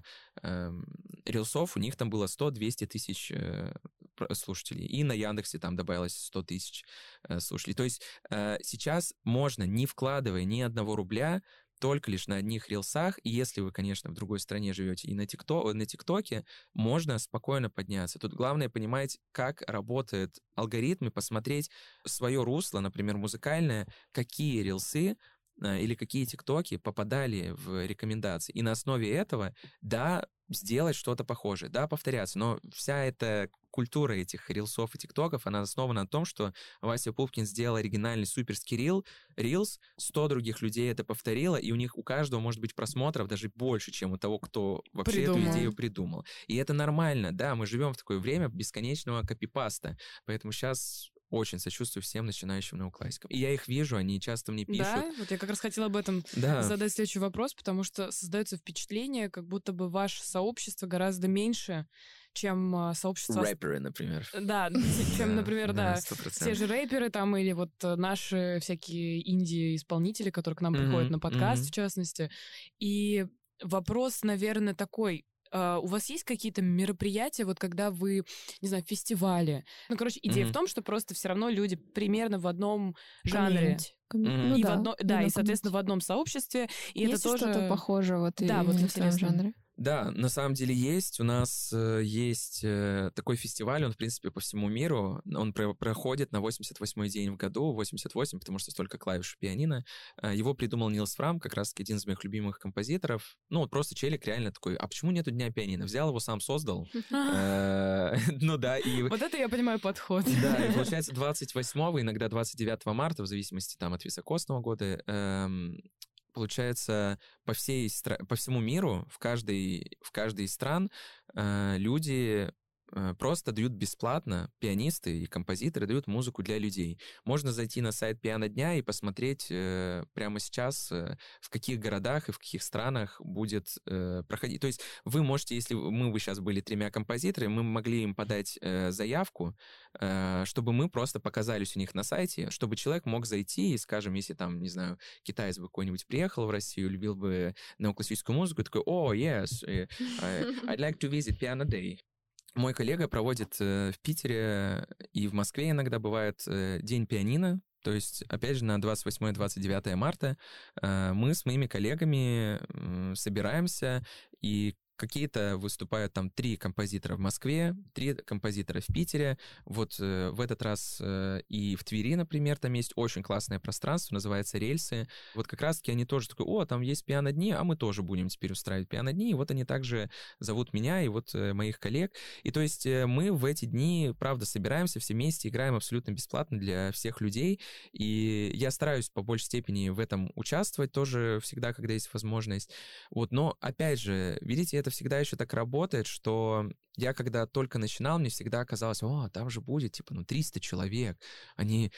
рилсов у них там было 100-200 тысяч слушателей. И на Яндексе там добавилось 100 тысяч слушателей. То есть сейчас можно, не вкладывая ни 1 рубля, только лишь на одних рилсах, и если вы, конечно, в другой стране живете, и на ТикТоке, можно спокойно подняться. Тут главное понимать, как работает алгоритм, и посмотреть свое русло, например, музыкальное, какие рилсы или какие тиктоки попадали в рекомендации. И на основе этого, да, сделать что-то похожее, да, повторяться. Но вся эта культура этих рилсов и тиктоков, она основана на том, что Вася Пупкин сделал оригинальный суперский рилс, 100 других людей это повторило, и у каждого может быть просмотров даже больше, чем у того, кто вообще эту идею придумал. И это нормально, да, мы живем в такое время бесконечного копипаста, поэтому сейчас очень сочувствую всем начинающим неоклассикам. И я их вижу, они часто мне пишут. Да, вот я как раз хотела об этом задать следующий вопрос, потому что создается впечатление, как будто бы ваше сообщество гораздо меньше, чем сообщество... Рэперы, например. Да, чем, например, да, те же рэперы там, или вот наши всякие инди-исполнители, которые к нам приходят на подкаст, в частности. И вопрос, наверное, такой... У вас есть какие-то мероприятия, вот когда вы, не знаю, фестивали? Ну, короче, идея в том, что просто все равно люди примерно в одном жанре. И соответственно, в одном сообществе. И есть это тоже что-то похожее вот и в своем жанре? Да, на самом деле есть. У нас есть такой фестиваль, он, в принципе, по всему миру. Он проходит на 88-й день в году, 88, потому что столько клавиш у пианино. Его придумал Нилс Фрам, как раз-таки один из моих любимых композиторов. Ну, вот просто челик реально такой, а почему нету Дня пианино? Взял его, сам создал. Ну да, и... Вот это я понимаю подход. Да, и получается 28-го, иногда 29 марта, в зависимости там от високосного года, получается, по всему миру, в каждой из стран люди просто дают бесплатно, пианисты и композиторы дают музыку для людей. Можно зайти на сайт Пиано Дня и посмотреть прямо сейчас, в каких городах и в каких странах будет проходить. То есть вы можете, если мы бы сейчас были 3 композиторами, мы могли им подать заявку, чтобы мы просто показались у них на сайте, чтобы человек мог зайти и, скажем, если там, не знаю, китаец бы какой-нибудь приехал в Россию, любил бы неоклассическую музыку, и такой, yes, I'd like to visit Piano Day. Мой коллега проводит в Питере и в Москве иногда бывает День пианино. То есть, опять же, на 28-29 марта мы с моими коллегами собираемся, и какие-то выступают там 3 композитора в Москве, 3 композитора в Питере. Вот в этот раз и в Твери, например, там есть очень классное пространство, называется «Рельсы». Вот как раз-таки они тоже такой, там есть пиано-дни, а мы тоже будем теперь устраивать пиано-дни. И вот они также зовут меня и вот моих коллег. И то есть мы в эти дни, правда, собираемся все вместе, играем абсолютно бесплатно для всех людей. И я стараюсь по большей степени в этом участвовать тоже всегда, когда есть возможность. Вот, но, опять же, видите, это всегда еще так работает, что я, когда только начинал, мне всегда казалось, там же будет, 300 человек. И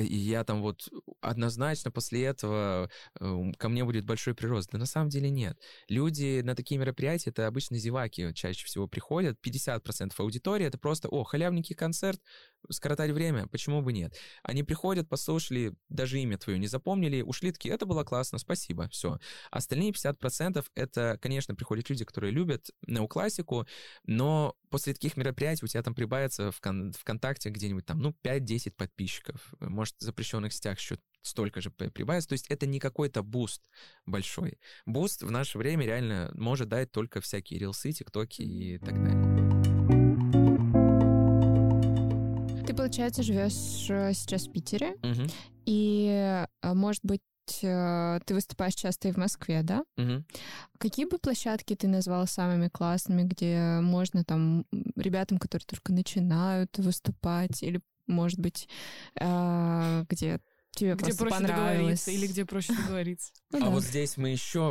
я там вот однозначно после этого ко мне будет большой прирост. Да на самом деле нет. Люди на такие мероприятия, это обычно зеваки чаще всего приходят. 50% аудитории — это просто, халявненький концерт, скоротать время, почему бы нет? Они приходят, послушали, даже имя твое не запомнили, ушли такие, это было классно, спасибо, все. Остальные 50% это, конечно, приходят люди, которые любят неоклассику, но после таких мероприятий у тебя там прибавится в ВКонтакте где-нибудь там, 5-10 подписчиков. Может, в запрещенных сетях еще столько же прибавится. То есть это не какой-то буст большой. Буст в наше время реально может дать только всякие рилсы, тиктоки и так далее. Ты, получается, живешь сейчас в Питере, Угу. и, может быть, ты выступаешь часто и в Москве, да? Угу. Какие бы площадки ты назвал самыми классными, где можно там ребятам, которые только начинают выступать, или, может быть, где тебе где просто проще понравилось? договориться или где проще договориться? Вот здесь мы еще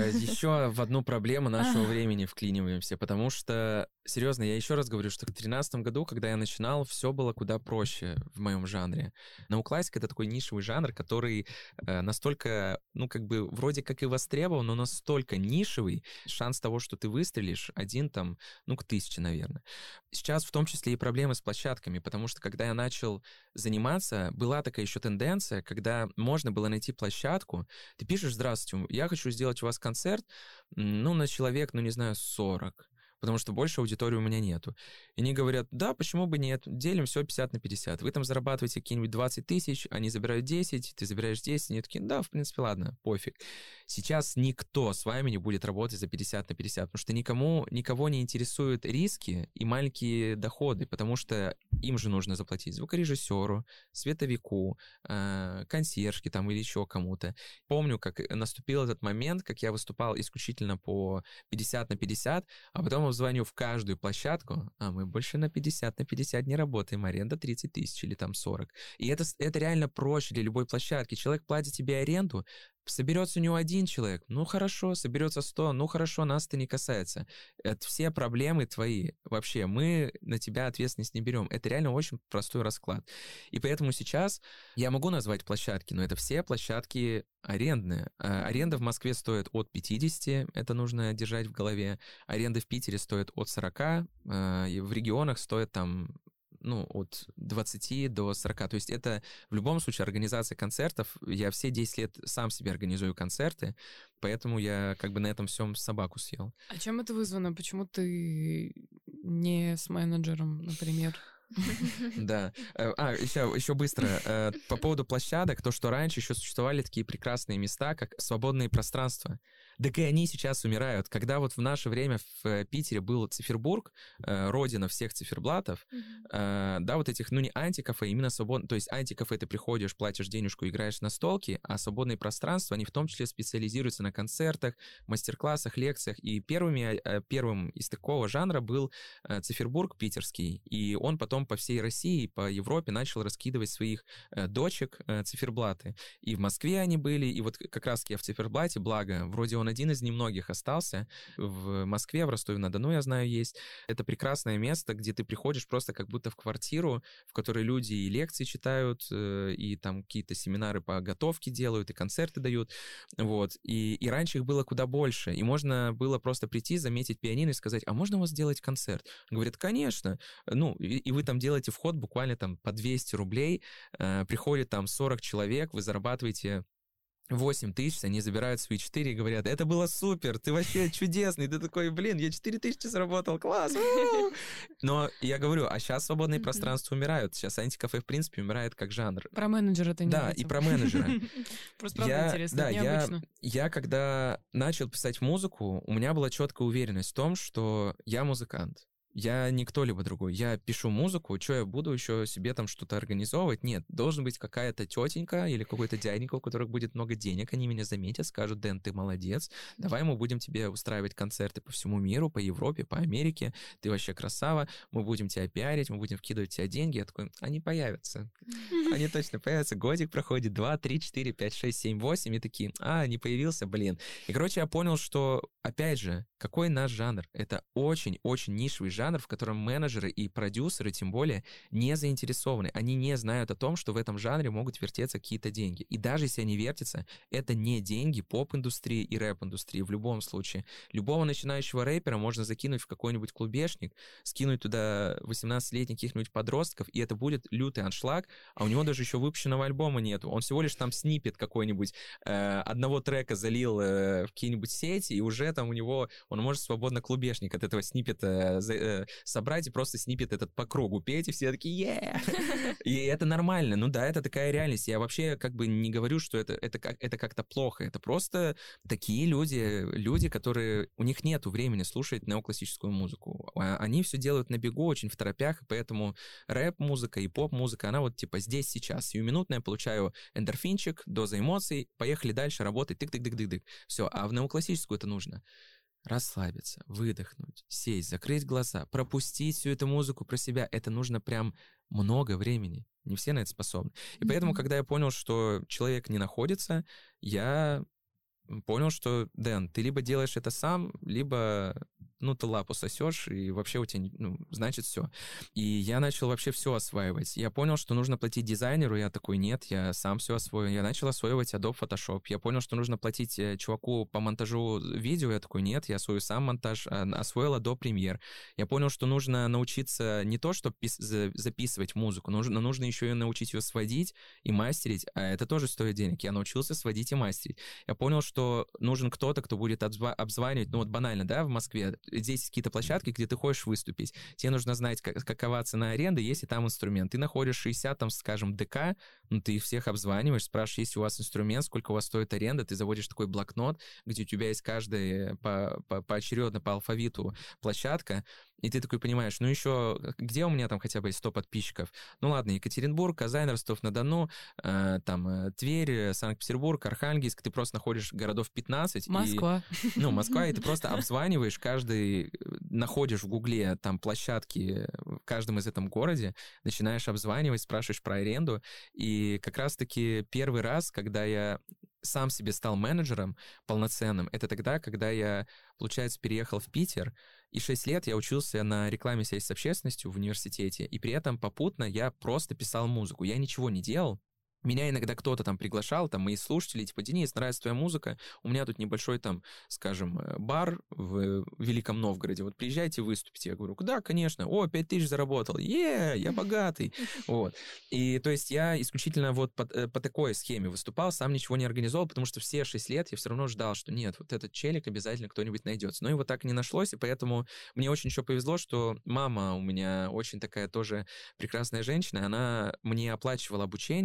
в одну проблему нашего времени вклиниваемся, потому что, серьезно, я еще раз говорю, что в 2013 году, когда я начинал, все было куда проще в моем жанре. Неоклассика — это такой нишевый жанр, который настолько, вроде как и востребован, но настолько нишевый, шанс того, что ты выстрелишь, 1 к 1000, наверное. Сейчас в том числе и проблемы с площадками, потому что когда я начал заниматься, была такая еще тенденция, когда можно было найти площадку, ты пишешь: «Здравствуйте, я хочу сделать у вас концерт, на человек, 40, потому что больше аудитории у меня нету». И они говорят: да, почему бы нет, делим все 50/50. Вы там зарабатываете какие-нибудь 20 тысяч, они забирают 10, ты забираешь 10, они такие: да, в принципе, ладно, пофиг. Сейчас никто с вами не будет работать за 50/50, потому что никого не интересуют риски и маленькие доходы, потому что им же нужно заплатить звукорежиссеру, световику, консьержке там или еще кому-то. Помню, как наступил этот момент, как я выступал исключительно по 50/50, а потом звоню в каждую площадку, мы больше на 50/50 не работаем, аренда 30 тысяч или там 40. И это реально проще для любой площадки. Человек платит тебе аренду, соберется у него 1 человек, хорошо, соберется 100, хорошо, нас это не касается. Это все проблемы твои. Вообще, мы на тебя ответственность не берем. Это реально очень простой расклад. И поэтому сейчас я могу назвать площадки, но это все площадки арендные. Аренда в Москве стоит от 50, это нужно держать в голове. Аренда в Питере стоит от 40, и в регионах стоит там от 20 до 40. То есть это в любом случае организация концертов. Я все 10 лет сам себе организую концерты, поэтому я на этом всем собаку съел. А чем это вызвано? Почему ты не с менеджером, например? Да. Еще быстро. По поводу площадок, то, что раньше еще существовали такие прекрасные места, как свободные пространства. Так и они сейчас умирают. Когда вот в наше время в Питере был Цифербург, родина всех циферблатов, да, вот этих, ну, не антикафе, именно свободно, то есть антикафе ты приходишь, платишь денежку, играешь на столке, а свободные пространства, они в том числе специализируются на концертах, мастер-классах, лекциях, и первым из такого жанра был Цифербург питерский, и он потом по всей России, по Европе начал раскидывать своих дочек циферблаты. И в Москве они были, и вот как раз-таки я в Циферблате, благо, вроде он один из немногих остался. В Москве, в Ростове-на-Дону, я знаю, есть. Это прекрасное место, где ты приходишь просто как будто в квартиру, в которой люди и лекции читают, и там какие-то семинары по готовке делают, и концерты дают. Вот. И раньше их было куда больше. И можно было просто прийти, заметить пианино и сказать, а можно у вас сделать концерт? Говорят, конечно. Ну, и вы там делаете вход буквально там по 200 рублей, приходит там 40 человек, вы зарабатываете 8 тысяч, они забирают свои 4 и говорят, это было супер, ты вообще чудесный, ты такой, блин, я 4 тысячи заработал, класс! Но я говорю, а сейчас свободные пространства умирают, сейчас антикафе в принципе умирает как жанр. Про менеджера ты не Да, и про менеджера. Просто правда интересно, необычно. Я когда начал писать музыку, у меня была четкая уверенность в том, что я музыкант. Я не кто-либо другой. Я пишу музыку, что я буду еще себе там что-то организовывать? Нет, должен быть какая-то тетенька или какой-то дяденька, у которых будет много денег, они меня заметят, скажут, Дэн, ты молодец, давай мы будем тебе устраивать концерты по всему миру, по Европе, по Америке, ты вообще красава, мы будем тебя пиарить, мы будем вкидывать в тебя деньги. Я такой, они появятся. Они точно появятся. Годик проходит, 2, 3, 4, 5, 6, 7, 8, и такие, не появился, блин. И, короче, я понял, что, опять же, какой наш жанр? Это очень-очень нишевый жанр, в котором менеджеры и продюсеры, тем более, не заинтересованы. Они не знают о том, что в этом жанре могут вертеться какие-то деньги. И даже если они вертятся, это не деньги поп-индустрии и рэп-индустрии в любом случае. Любого начинающего рэпера можно закинуть в какой-нибудь клубешник, скинуть туда 18-летних каких-нибудь подростков, и это будет лютый аншлаг, а у него даже еще выпущенного альбома нету. Он всего лишь там сниппет какой-нибудь одного трека залил в какие-нибудь сети, и уже там у него, он может свободно клубешник от этого сниппета собрать и просто сниппет этот по кругу петь, и все такие «Yeah!» И это нормально. Ну да, это такая реальность. Я вообще как бы не говорю, что это как-то плохо. Это просто такие люди, которые... У них нету времени слушать неоклассическую музыку. Они все делают на бегу, очень в торопях, и поэтому рэп-музыка и поп-музыка, она вот типа здесь, сейчас. Сиюминутно я получаю эндорфинчик, доза эмоций, поехали дальше работать, тык-тык-тык-тык-тык. Все, а в неоклассическую это нужно расслабиться, выдохнуть, сесть, закрыть глаза, пропустить всю эту музыку про себя. Это нужно прям много времени. Не все на это способны. И поэтому, когда я понял, что человек не находится, я понял, что, Дэн, ты либо делаешь это сам, либо, ты лапу сосешь, и вообще у тебя, значит, все. И я начал вообще все осваивать. Я понял, что нужно платить дизайнеру, я такой, нет, я сам все освою. Я начал осваивать Adobe Photoshop. Я понял, что нужно платить чуваку по монтажу видео, я такой, нет, я освою сам монтаж, освоил Adobe Premiere. Я понял, что нужно научиться не то, чтобы записывать музыку, но нужно еще и научить ее сводить и мастерить, а это тоже стоит денег. Я научился сводить и мастерить. Я понял, что нужен кто-то, кто будет обзванивать, банально, да, в Москве. Здесь какие-то площадки, где ты хочешь выступить. Тебе нужно знать, какова цена аренды, есть ли там инструмент. Ты находишь 60, там, скажем, ДК, ты их всех обзваниваешь, спрашиваешь, есть ли у вас инструмент, сколько у вас стоит аренда, ты заводишь такой блокнот, где у тебя есть каждая поочередно по алфавиту площадка, и ты такой понимаешь, еще где у меня там хотя бы есть 100 подписчиков? Ладно, Екатеринбург, Казань, Ростов-на-Дону, там Тверь, Санкт-Петербург, Архангельск, ты просто находишь городов 15. Москва. Москва, и ты просто обзваниваешь находишь в Гугле там площадки в каждом из этом городе, начинаешь обзванивать, спрашиваешь про аренду, и как раз-таки первый раз, когда я сам себе стал менеджером полноценным, это тогда, когда я, получается, переехал в Питер, и 6 лет я учился на рекламе связи с общественностью в университете, и при этом попутно я просто писал музыку. Я ничего не делал. Меня иногда кто-то там приглашал, там мои слушатели, типа, Денис, нравится твоя музыка, у меня тут небольшой там, скажем, бар в Великом Новгороде, вот приезжайте, выступите. Я говорю, да, конечно, 5000 заработал, я богатый. Вот. И то есть я исключительно вот по такой схеме выступал, сам ничего не организовал, потому что все 6 лет я все равно ждал, что нет, вот этот челик обязательно кто-нибудь найдется. Но его так не нашлось, и поэтому мне очень еще повезло, что мама у меня очень такая тоже прекрасная женщина, она мне оплачивала обучение,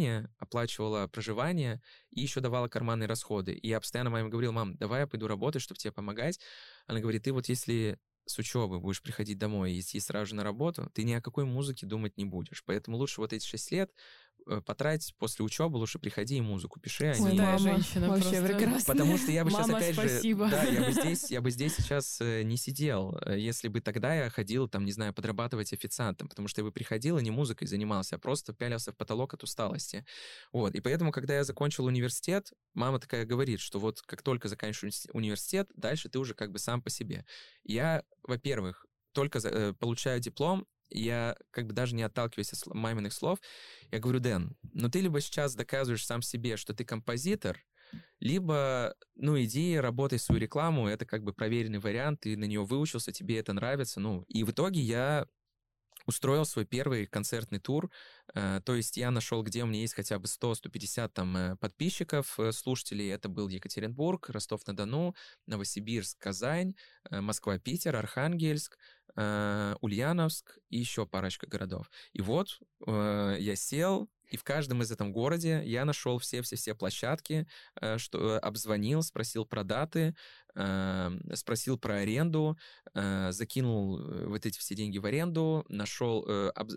оплачивала проживание и еще давала карманные расходы. И я постоянно маме говорил: мам, давай я пойду работать, чтобы тебе помогать. Она говорит: ты вот если с учебы будешь приходить домой и идти сразу же на работу, ты ни о какой музыке думать не будешь. Поэтому лучше вот эти 6 лет потратить после учебы, лучше приходи и музыку пиши. Ой, мама, женщина вообще прекрасна. Потому что я бы сейчас, мама, опять спасибо. же... Да, я бы здесь сейчас не сидел, если бы тогда я ходил, там, не знаю, подрабатывать официантом, потому что я бы приходил и не музыкой занимался, а просто пялился в потолок от усталости. Вот. И поэтому, когда я закончил университет, мама такая говорит, что вот как только заканчиваешь университет, дальше ты уже как бы сам по себе. Я, во-первых, только получаю диплом, я как бы даже не отталкиваюсь от маминых слов, я говорю: Дэн, ну ты либо сейчас доказываешь сам себе, что ты композитор, либо, ну, иди, работай свою рекламу, это как бы проверенный вариант, ты на нее выучился, тебе это нравится, ну. И в итоге я устроил свой первый концертный тур, то есть я нашел, где у меня есть хотя бы 100-150 там подписчиков, слушателей. Это был Екатеринбург, Ростов-на-Дону, Новосибирск, Казань, Москва, Питер, Архангельск, Ульяновск и еще парочка городов. И вот я сел, и в каждом из этом городе я нашел все площадки, что обзвонил, спросил про даты, спросил про аренду, закинул вот эти все деньги в аренду, нашел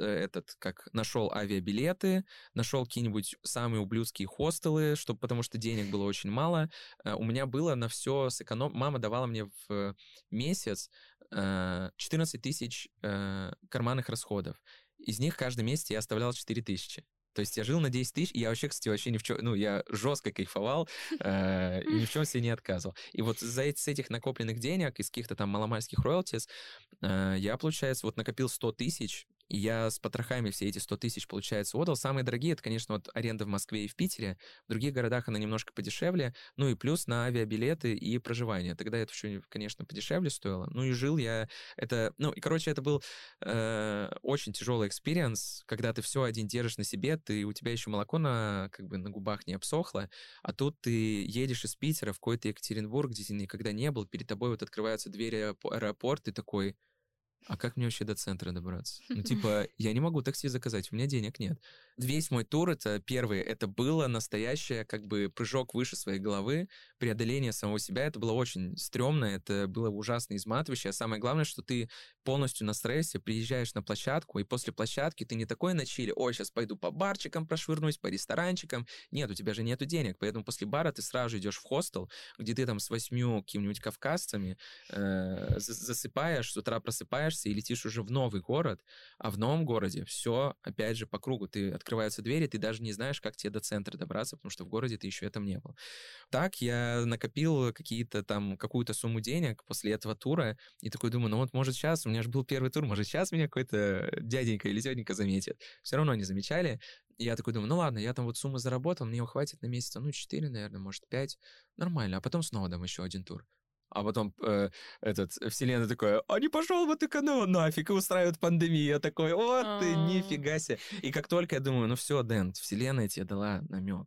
нашел авиабилеты, нашел какие-нибудь самые ублюдские хостелы, потому что денег было очень мало. У меня было на все Мама давала мне в месяц 14 тысяч карманных расходов. Из них каждый месяц я оставлял 4 тысячи. То есть я жил на 10 тысяч, и я вообще, кстати, ни в чем... Ну, я жестко кайфовал и ни в чем себе не отказывал. И вот с этих накопленных денег, из каких-то там маломальских роялтис, я, получается, вот накопил 100 тысяч, и я с потрохами все эти 100 тысяч, получается, отдал. Самые дорогие — это, конечно, вот аренда в Москве и в Питере. В других городах она немножко подешевле. Ну и плюс на авиабилеты и проживание. Тогда это все, конечно, подешевле стоило. Ну и жил я... Это был очень тяжелый экспириенс, когда ты все один держишь на себе, у тебя еще молоко на губах не обсохло, а тут ты едешь из Питера в какой-то Екатеринбург, где ты никогда не был, перед тобой вот открываются двери аэропорта, и такой: а как мне вообще до центра добраться? Ну, типа, я не могу такси заказать, у меня денег нет. Весь мой тур, это было настоящее, прыжок выше своей головы, преодоление самого себя. Это было очень стрёмно, это было ужасно изматывающе. А самое главное, что ты полностью на стрессе, приезжаешь на площадку, и после площадки ты не такой на чиле: ой, сейчас пойду по барчикам прошвырнусь, по ресторанчикам. Нет, у тебя же нету денег, поэтому после бара ты сразу же идешь в хостел, где ты там с 8 какими-нибудь кавказцами засыпаешь, с утра просыпаешься и летишь уже в новый город, а в новом городе все опять же по кругу. Открываются двери, ты даже не знаешь, как тебе до центра добраться, потому что в городе ты еще этом не был. Так я накопил какую-то сумму денег после этого тура, и такой думаю: ну вот, может, сейчас, у меня же был первый тур, может, сейчас меня какой-то дяденька или тетенька заметит. Все равно не замечали. И я такой думаю: ну ладно, я там вот сумму заработал, мне его хватит на месяца, 4, наверное, может, 5. Нормально, а потом снова дам еще один тур. А потом вселенная такая: а не пошел бы ты нафиг, и устраивает пандемию. Я такой: вот ты, нифига себе. И как только я думаю: ну все, Дэн, вселенная тебе дала намек.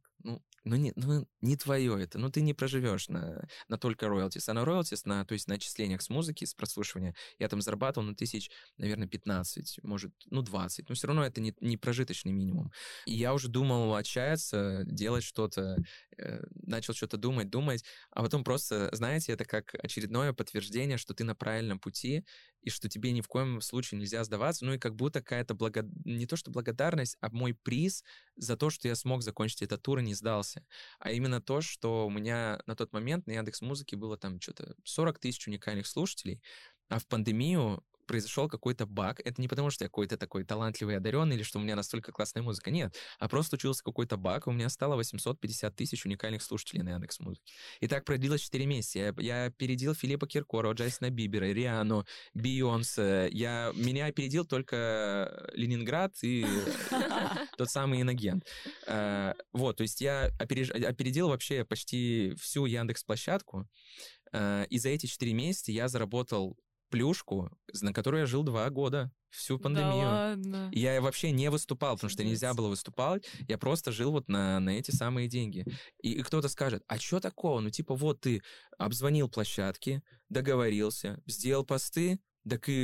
Не твое это. Ты не проживешь на только роялтис. А на роялтис, то есть на отчислениях с музыки, с прослушивания, я там зарабатывал на тысяч, наверное, 15, может, 20. Но все равно это не прожиточный минимум. И я уже думал отчаяться, делать что-то, начал что-то думать, а потом просто, знаете, это как очередное подтверждение, что ты на правильном пути, и что тебе ни в коем случае нельзя сдаваться. Ну и как будто какая-то не то что благодарность, а мой приз за то, что я смог закончить этот тур и не сдался. А именно то, что у меня на тот момент на Яндекс.Музыке было там что-то 40 тысяч уникальных слушателей, а в пандемию произошел какой-то баг. Это не потому, что я какой-то такой талантливый, одаренный, или что у меня настолько классная музыка. Нет. А просто случился какой-то баг, и у меня стало 850 тысяч уникальных слушателей на Яндекс.Музыке. И так продлилось 4 месяца. Я опередил Филиппа Киркорова, Джастина Бибера, Риану, Бейонсе. Меня опередил только Ленинград и тот самый Инагент. Вот, то есть я опередил вообще почти всю Яндекс.Площадку. И за эти 4 месяца я заработал плюшку, на которую я жил 2 года, всю пандемию. Да ладно. И я вообще не выступал, потому что нельзя было выступать. Я просто жил вот на эти самые деньги. И кто-то скажет: а что такого? Вот ты обзвонил площадки, договорился, сделал посты, так и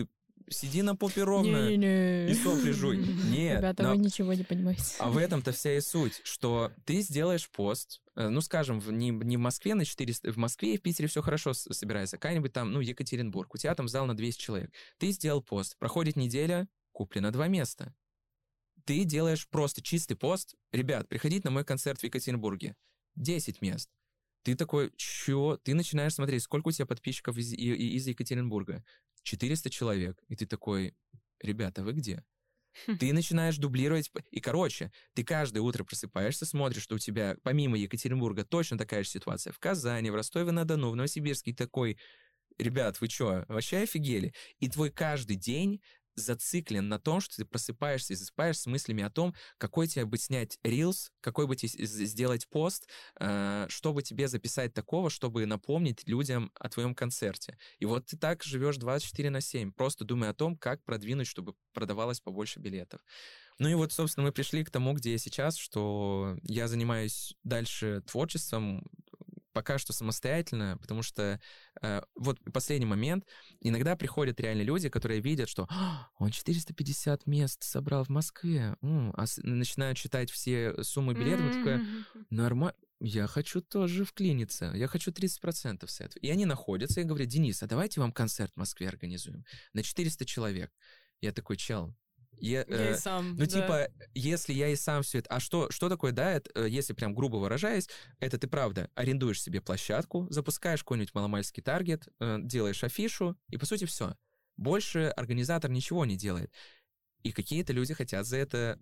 сиди на попе ровно и сопли жуй. Нет. Ребята, вы ничего не понимаете. А в этом-то вся и суть, что ты сделаешь пост, ну, скажем, не в Москве на 400, в Москве и в Питере все хорошо собирается, какая-нибудь там, ну, Екатеринбург, у тебя там зал на 200 человек. Ты сделал пост, проходит неделя, куплено 2 места. Ты делаешь просто чистый пост. Ребят, приходите на мой концерт в Екатеринбурге. 10 мест. Ты такой, чё? Ты начинаешь смотреть, сколько у тебя подписчиков из Екатеринбурга. 400 человек. И ты такой, ребята, вы где? Ты начинаешь дублировать. И, короче, ты каждое утро просыпаешься, смотришь, что у тебя, помимо Екатеринбурга, точно такая же ситуация в Казани, в Ростове-на-Дону, в Новосибирске. И такой, ребят, вы чё, вообще офигели? И твой каждый день зациклен на том, что ты просыпаешься и засыпаешь с мыслями о том, какой тебе бы снять рилс, какой бы тебе сделать пост, чтобы тебе записать такого, чтобы напомнить людям о твоем концерте. И вот ты так живешь 24/7, просто думая о том, как продвинуть, чтобы продавалось побольше билетов. Ну и вот, собственно, мы пришли к тому, где я сейчас, что я занимаюсь дальше творчеством, пока что самостоятельно, потому что вот последний момент, иногда приходят реально люди, которые видят, что он 450 мест собрал в Москве, начинают считать все суммы билетов, такое, нормально, я хочу тоже вклиниться, я хочу 30% с этого. И они находятся и говорят, Денис, а давайте вам концерт в Москве организуем на 400 человек. Я такой, чел, я и сам, ну, да. Типа, если я и сам все это... А что такое, да, это, если прям грубо выражаясь, это ты, правда, арендуешь себе площадку, запускаешь какой-нибудь маломальский таргет, делаешь афишу, и, по сути, все. Больше организатор ничего не делает. И какие-то люди хотят за это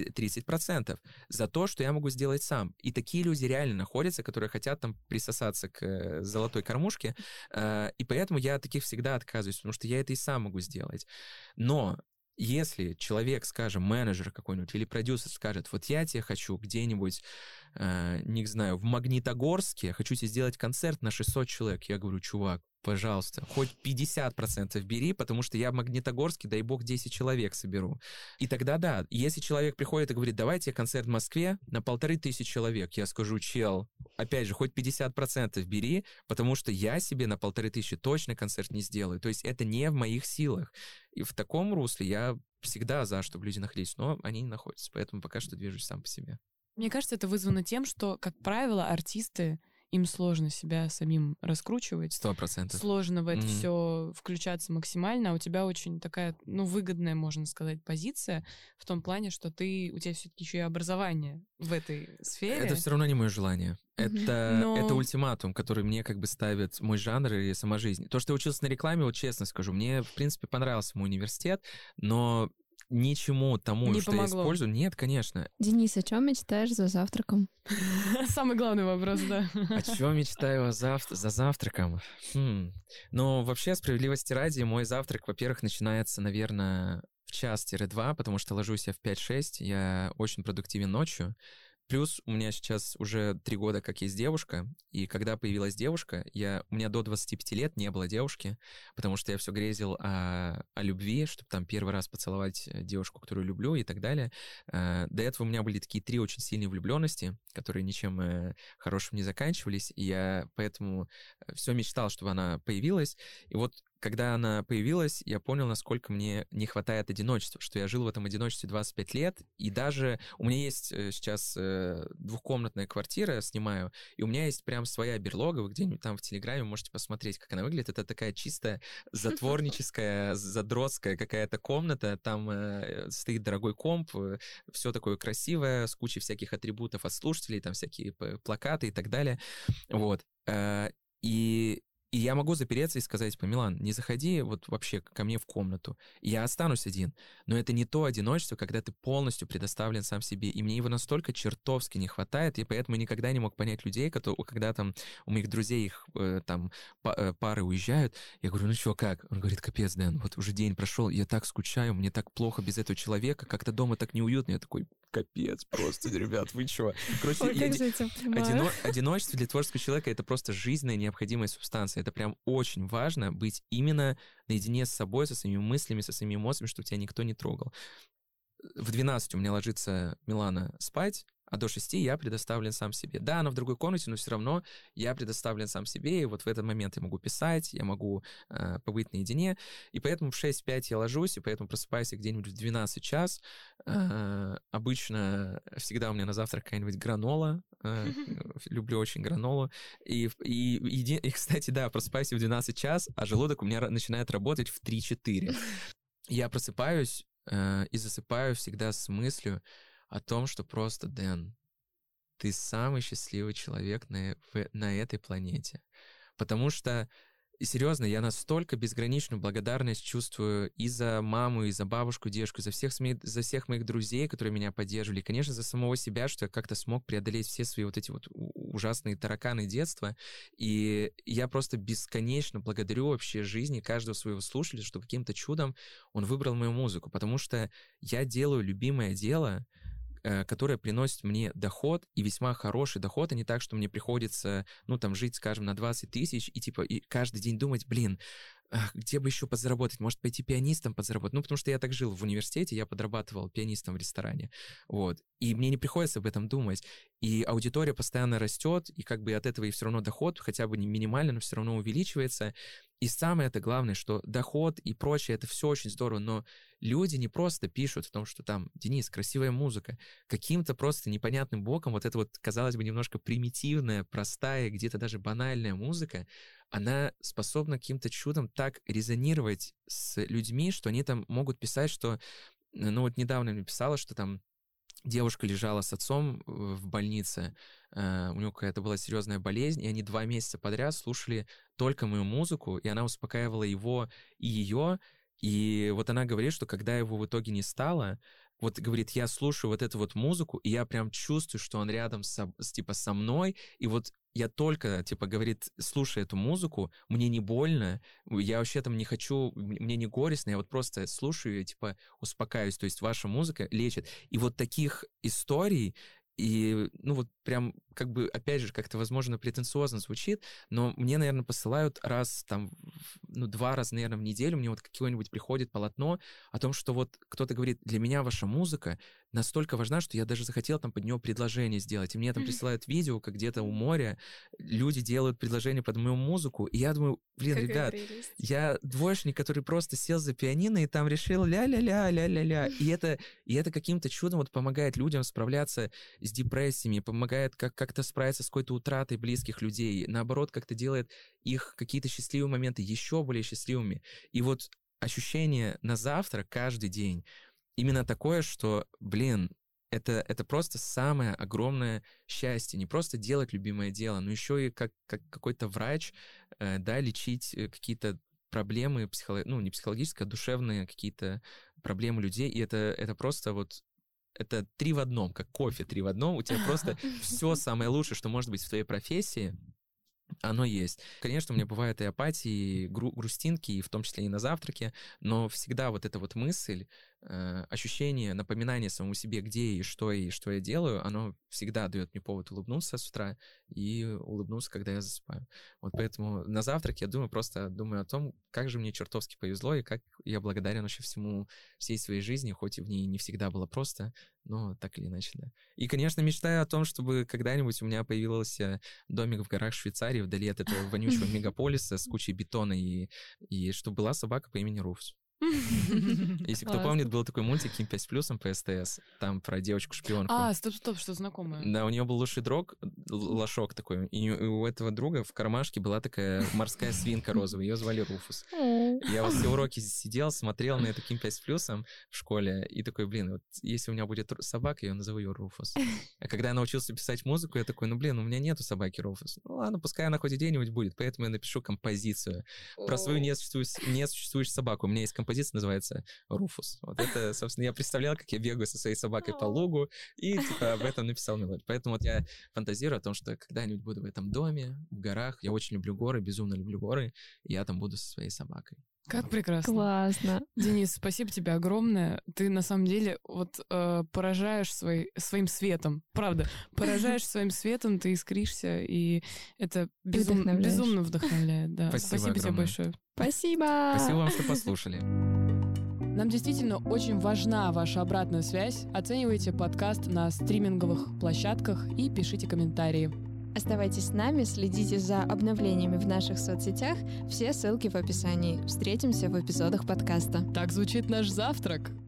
30%. За то, что я могу сделать сам. И такие люди реально находятся, которые хотят там присосаться к золотой кормушке, и поэтому я от таких всегда отказываюсь, потому что я это и сам могу сделать. Но если человек, скажем, менеджер какой-нибудь или продюсер скажет, вот я тебе хочу где-нибудь, не знаю, в Магнитогорске, хочу тебе сделать концерт на 600 человек, я говорю, чувак, пожалуйста, хоть 50% бери, потому что я в Магнитогорске, дай бог, 10 человек соберу. И тогда да, если человек приходит и говорит, давайте концерт в Москве на 1500 человек, я скажу, чел, опять же, хоть 50% бери, потому что я себе на 1500 точно концерт не сделаю. То есть это не в моих силах. И в таком русле я всегда за, чтобы люди находились, но они не находятся, поэтому пока что движусь сам по себе. Мне кажется, это вызвано тем, что, как правило, артисты, им сложно себя самим раскручивать. 100%. Сложно в это все включаться максимально, а у тебя очень такая, ну, выгодная, можно сказать, позиция в том плане, что у тебя все-таки еще и образование в этой сфере. Это все равно не мое желание. Это ультиматум, который мне как бы ставит мой жанр и сама жизнь. То, что я учился на рекламе, вот честно скажу, мне, в принципе, понравился мой университет, но ничему тому, не что помогло. Я использую, нет, конечно. Денис, о чем мечтаешь за завтраком? Самый главный вопрос, да. О чем мечтаю за завтраком? Ну, вообще, справедливости ради, мой завтрак, во-первых, начинается, наверное, в 1-2, потому что ложусь я в 5-6, я очень продуктивен ночью. Плюс у меня сейчас уже 3 года как есть девушка, и когда появилась девушка, у меня до 25 лет не было девушки, потому что я все грезил о любви, чтобы там первый раз поцеловать девушку, которую люблю и так далее. До этого у меня были такие 3 очень сильные влюбленности, которые ничем хорошим не заканчивались, и я поэтому все мечтал, чтобы она появилась. И вот когда она появилась, я понял, насколько мне не хватает одиночества, что я жил в этом одиночестве 25 лет, и даже у меня есть сейчас 2-комнатная квартира, я снимаю, и у меня есть прям своя берлога, вы где-нибудь там в Телеграме можете посмотреть, как она выглядит. Это такая чистая затворническая, задротская какая-то комната, там стоит дорогой комп, все такое красивое, с кучей всяких атрибутов от слушателей, там всякие плакаты и так далее, вот. И я могу запереться и сказать, типа, Милан, не заходи вот вообще ко мне в комнату. Я останусь один. Но это не то одиночество, когда ты полностью предоставлен сам себе. И мне его настолько чертовски не хватает, и поэтому я никогда не мог понять людей, когда там у моих друзей их там пары уезжают. Я говорю, ну что, как? Он говорит, капец, Дэн, вот уже день прошел, я так скучаю, мне так плохо без этого человека, как-то дома так неуютно. Я такой, капец просто, ребят, вы чего? Короче, одиночество для творческого человека — это просто жизненная необходимая субстанция. Это прям очень важно быть именно наедине с собой, со своими мыслями, со своими эмоциями, чтобы тебя никто не трогал. В 12 у меня ложится Милана спать, а до 6 я предоставлен сам себе. Да, она в другой комнате, но все равно я предоставлен сам себе, и вот в этот момент я могу писать, я могу побыть наедине, и поэтому в 6-5 я ложусь, и поэтому просыпаюсь где-нибудь в 12 час. Обычно всегда у меня на завтрак какая-нибудь гранола, люблю очень гранолу, и, кстати, да, просыпаюсь в 12 час, а желудок у меня начинает работать в 3-4. Я просыпаюсь и засыпаю всегда с мыслью о том, что просто, Дэн, ты самый счастливый человек на этой планете. Потому что, серьезно, я настолько безграничную благодарность чувствую и за маму, и за бабушку, дедушку, за всех моих друзей, которые меня поддерживали, и, конечно, за самого себя, что я как-то смог преодолеть все свои вот эти вот ужасные тараканы детства. И я просто бесконечно благодарю вообще жизни каждого своего слушателя, что каким-то чудом он выбрал мою музыку, потому что я делаю любимое дело, которая приносит мне доход, и весьма хороший доход, а не так, что мне приходится, жить, скажем, на 20 тысяч, и каждый день думать, где бы еще подзаработать? Может, пойти пианистом подзаработать? Потому что я так жил в университете, я подрабатывал пианистом в ресторане, вот. И мне не приходится об этом думать. И аудитория постоянно растет, и как бы от этого и все равно доход, хотя бы не минимально, но все равно увеличивается. И самое это главное, что доход и прочее, это все очень здорово, но люди не просто пишут о том, что там, Денис, красивая музыка, каким-то просто непонятным боком вот эта вот, казалось бы, немножко примитивная, простая, где-то даже банальная музыка, она способна каким-то чудом так резонировать с людьми, что они там могут писать, что... вот недавно мне писала, что там девушка лежала с отцом в больнице, у него какая-то была серьезная болезнь, и они 2 месяца подряд слушали только мою музыку, и она успокаивала его и ее. И вот она говорит, что когда его в итоге не стало, вот говорит, я слушаю вот эту вот музыку, и я прям чувствую, что он рядом со мной, и вот я только, говорит, слушая эту музыку, мне не больно, я вообще там не хочу, мне не горестно, я вот просто слушаю и, успокаиваюсь, то есть ваша музыка лечит. И вот таких историй, и, прям, как бы, опять же, как-то, возможно, претенциозно звучит, но мне, наверное, посылают 2 раза, наверное, в неделю, мне вот какое-нибудь приходит полотно о том, что вот кто-то говорит, для меня ваша музыка настолько важна, что я даже захотел там под нее предложение сделать, и мне там присылают видео, как где-то у моря люди делают предложение под мою музыку, и я думаю, ребят, я двоечник, который просто сел за пианино и там решил ля-ля-ля, и это каким-то чудом вот помогает людям справляться с депрессиями, помогает как-то справиться с какой-то утратой близких людей, наоборот, как-то делает их какие-то счастливые моменты еще более счастливыми. И вот ощущение на завтрак каждый день именно такое, что, это просто самое огромное счастье. Не просто делать любимое дело, но еще и как какой-то врач, лечить какие-то проблемы, не психологические, а душевные какие-то проблемы людей. И это просто вот это 3 в 1, как кофе 3 в 1. У тебя просто все самое лучшее, что может быть в твоей профессии, оно есть. Конечно, у меня бывают и апатии, и грустинки, и в том числе и на завтраке, но всегда вот эта вот мысль, ощущение, напоминание самому себе, где и что я делаю, оно всегда дает мне повод улыбнуться с утра и улыбнуться, когда я засыпаю. Вот поэтому на завтрак я думаю о том, как же мне чертовски повезло, и как я благодарен вообще всей своей жизни, хоть и в ней не всегда было просто, но так или иначе, да. И, конечно, мечтаю о том, чтобы когда-нибудь у меня появился домик в горах Швейцарии, вдали от этого вонючего мегаполиса с кучей бетона, и чтобы была собака по имени Руфс. Если кто помнит, был такой мультик «Ким 5+» по СТС, там про девочку-шпионку. Стоп, что знакомое. Да, у нее был лучший друг, лошок такой, и у этого друга в кармашке была такая морская свинка розовая, ее звали Руфус. Я вот все уроки сидел, смотрел на эту Ким 5+ в школе, и такой, вот если у меня будет собака, я назову ее Руфус. А когда я научился писать музыку, я такой, у меня нету собаки Руфус. Ну ладно, пускай она хоть где-нибудь будет, поэтому я напишу композицию про свою несуществующую собаку. У меня есть композиция, называется «Руфус». Вот это, собственно, я представлял, как я бегаю со своей собакой по лугу, и об этом написал мелодию. Поэтому вот я фантазирую о том, что когда-нибудь буду в этом доме, в горах. Я очень люблю горы, безумно люблю горы, и я там буду со своей собакой. Как прекрасно. Классно. Денис, спасибо тебе огромное. Ты на самом деле поражаешь своим светом. Правда, поражаешь своим светом, ты искришься, и это безумно вдохновляет. Да. Спасибо тебе большое. Спасибо. Спасибо вам, что послушали. Нам действительно очень важна ваша обратная связь. Оценивайте подкаст на стриминговых площадках и пишите комментарии. Оставайтесь с нами, следите за обновлениями в наших соцсетях. Все ссылки в описании. Встретимся в эпизодах подкаста. Так звучит наш завтрак.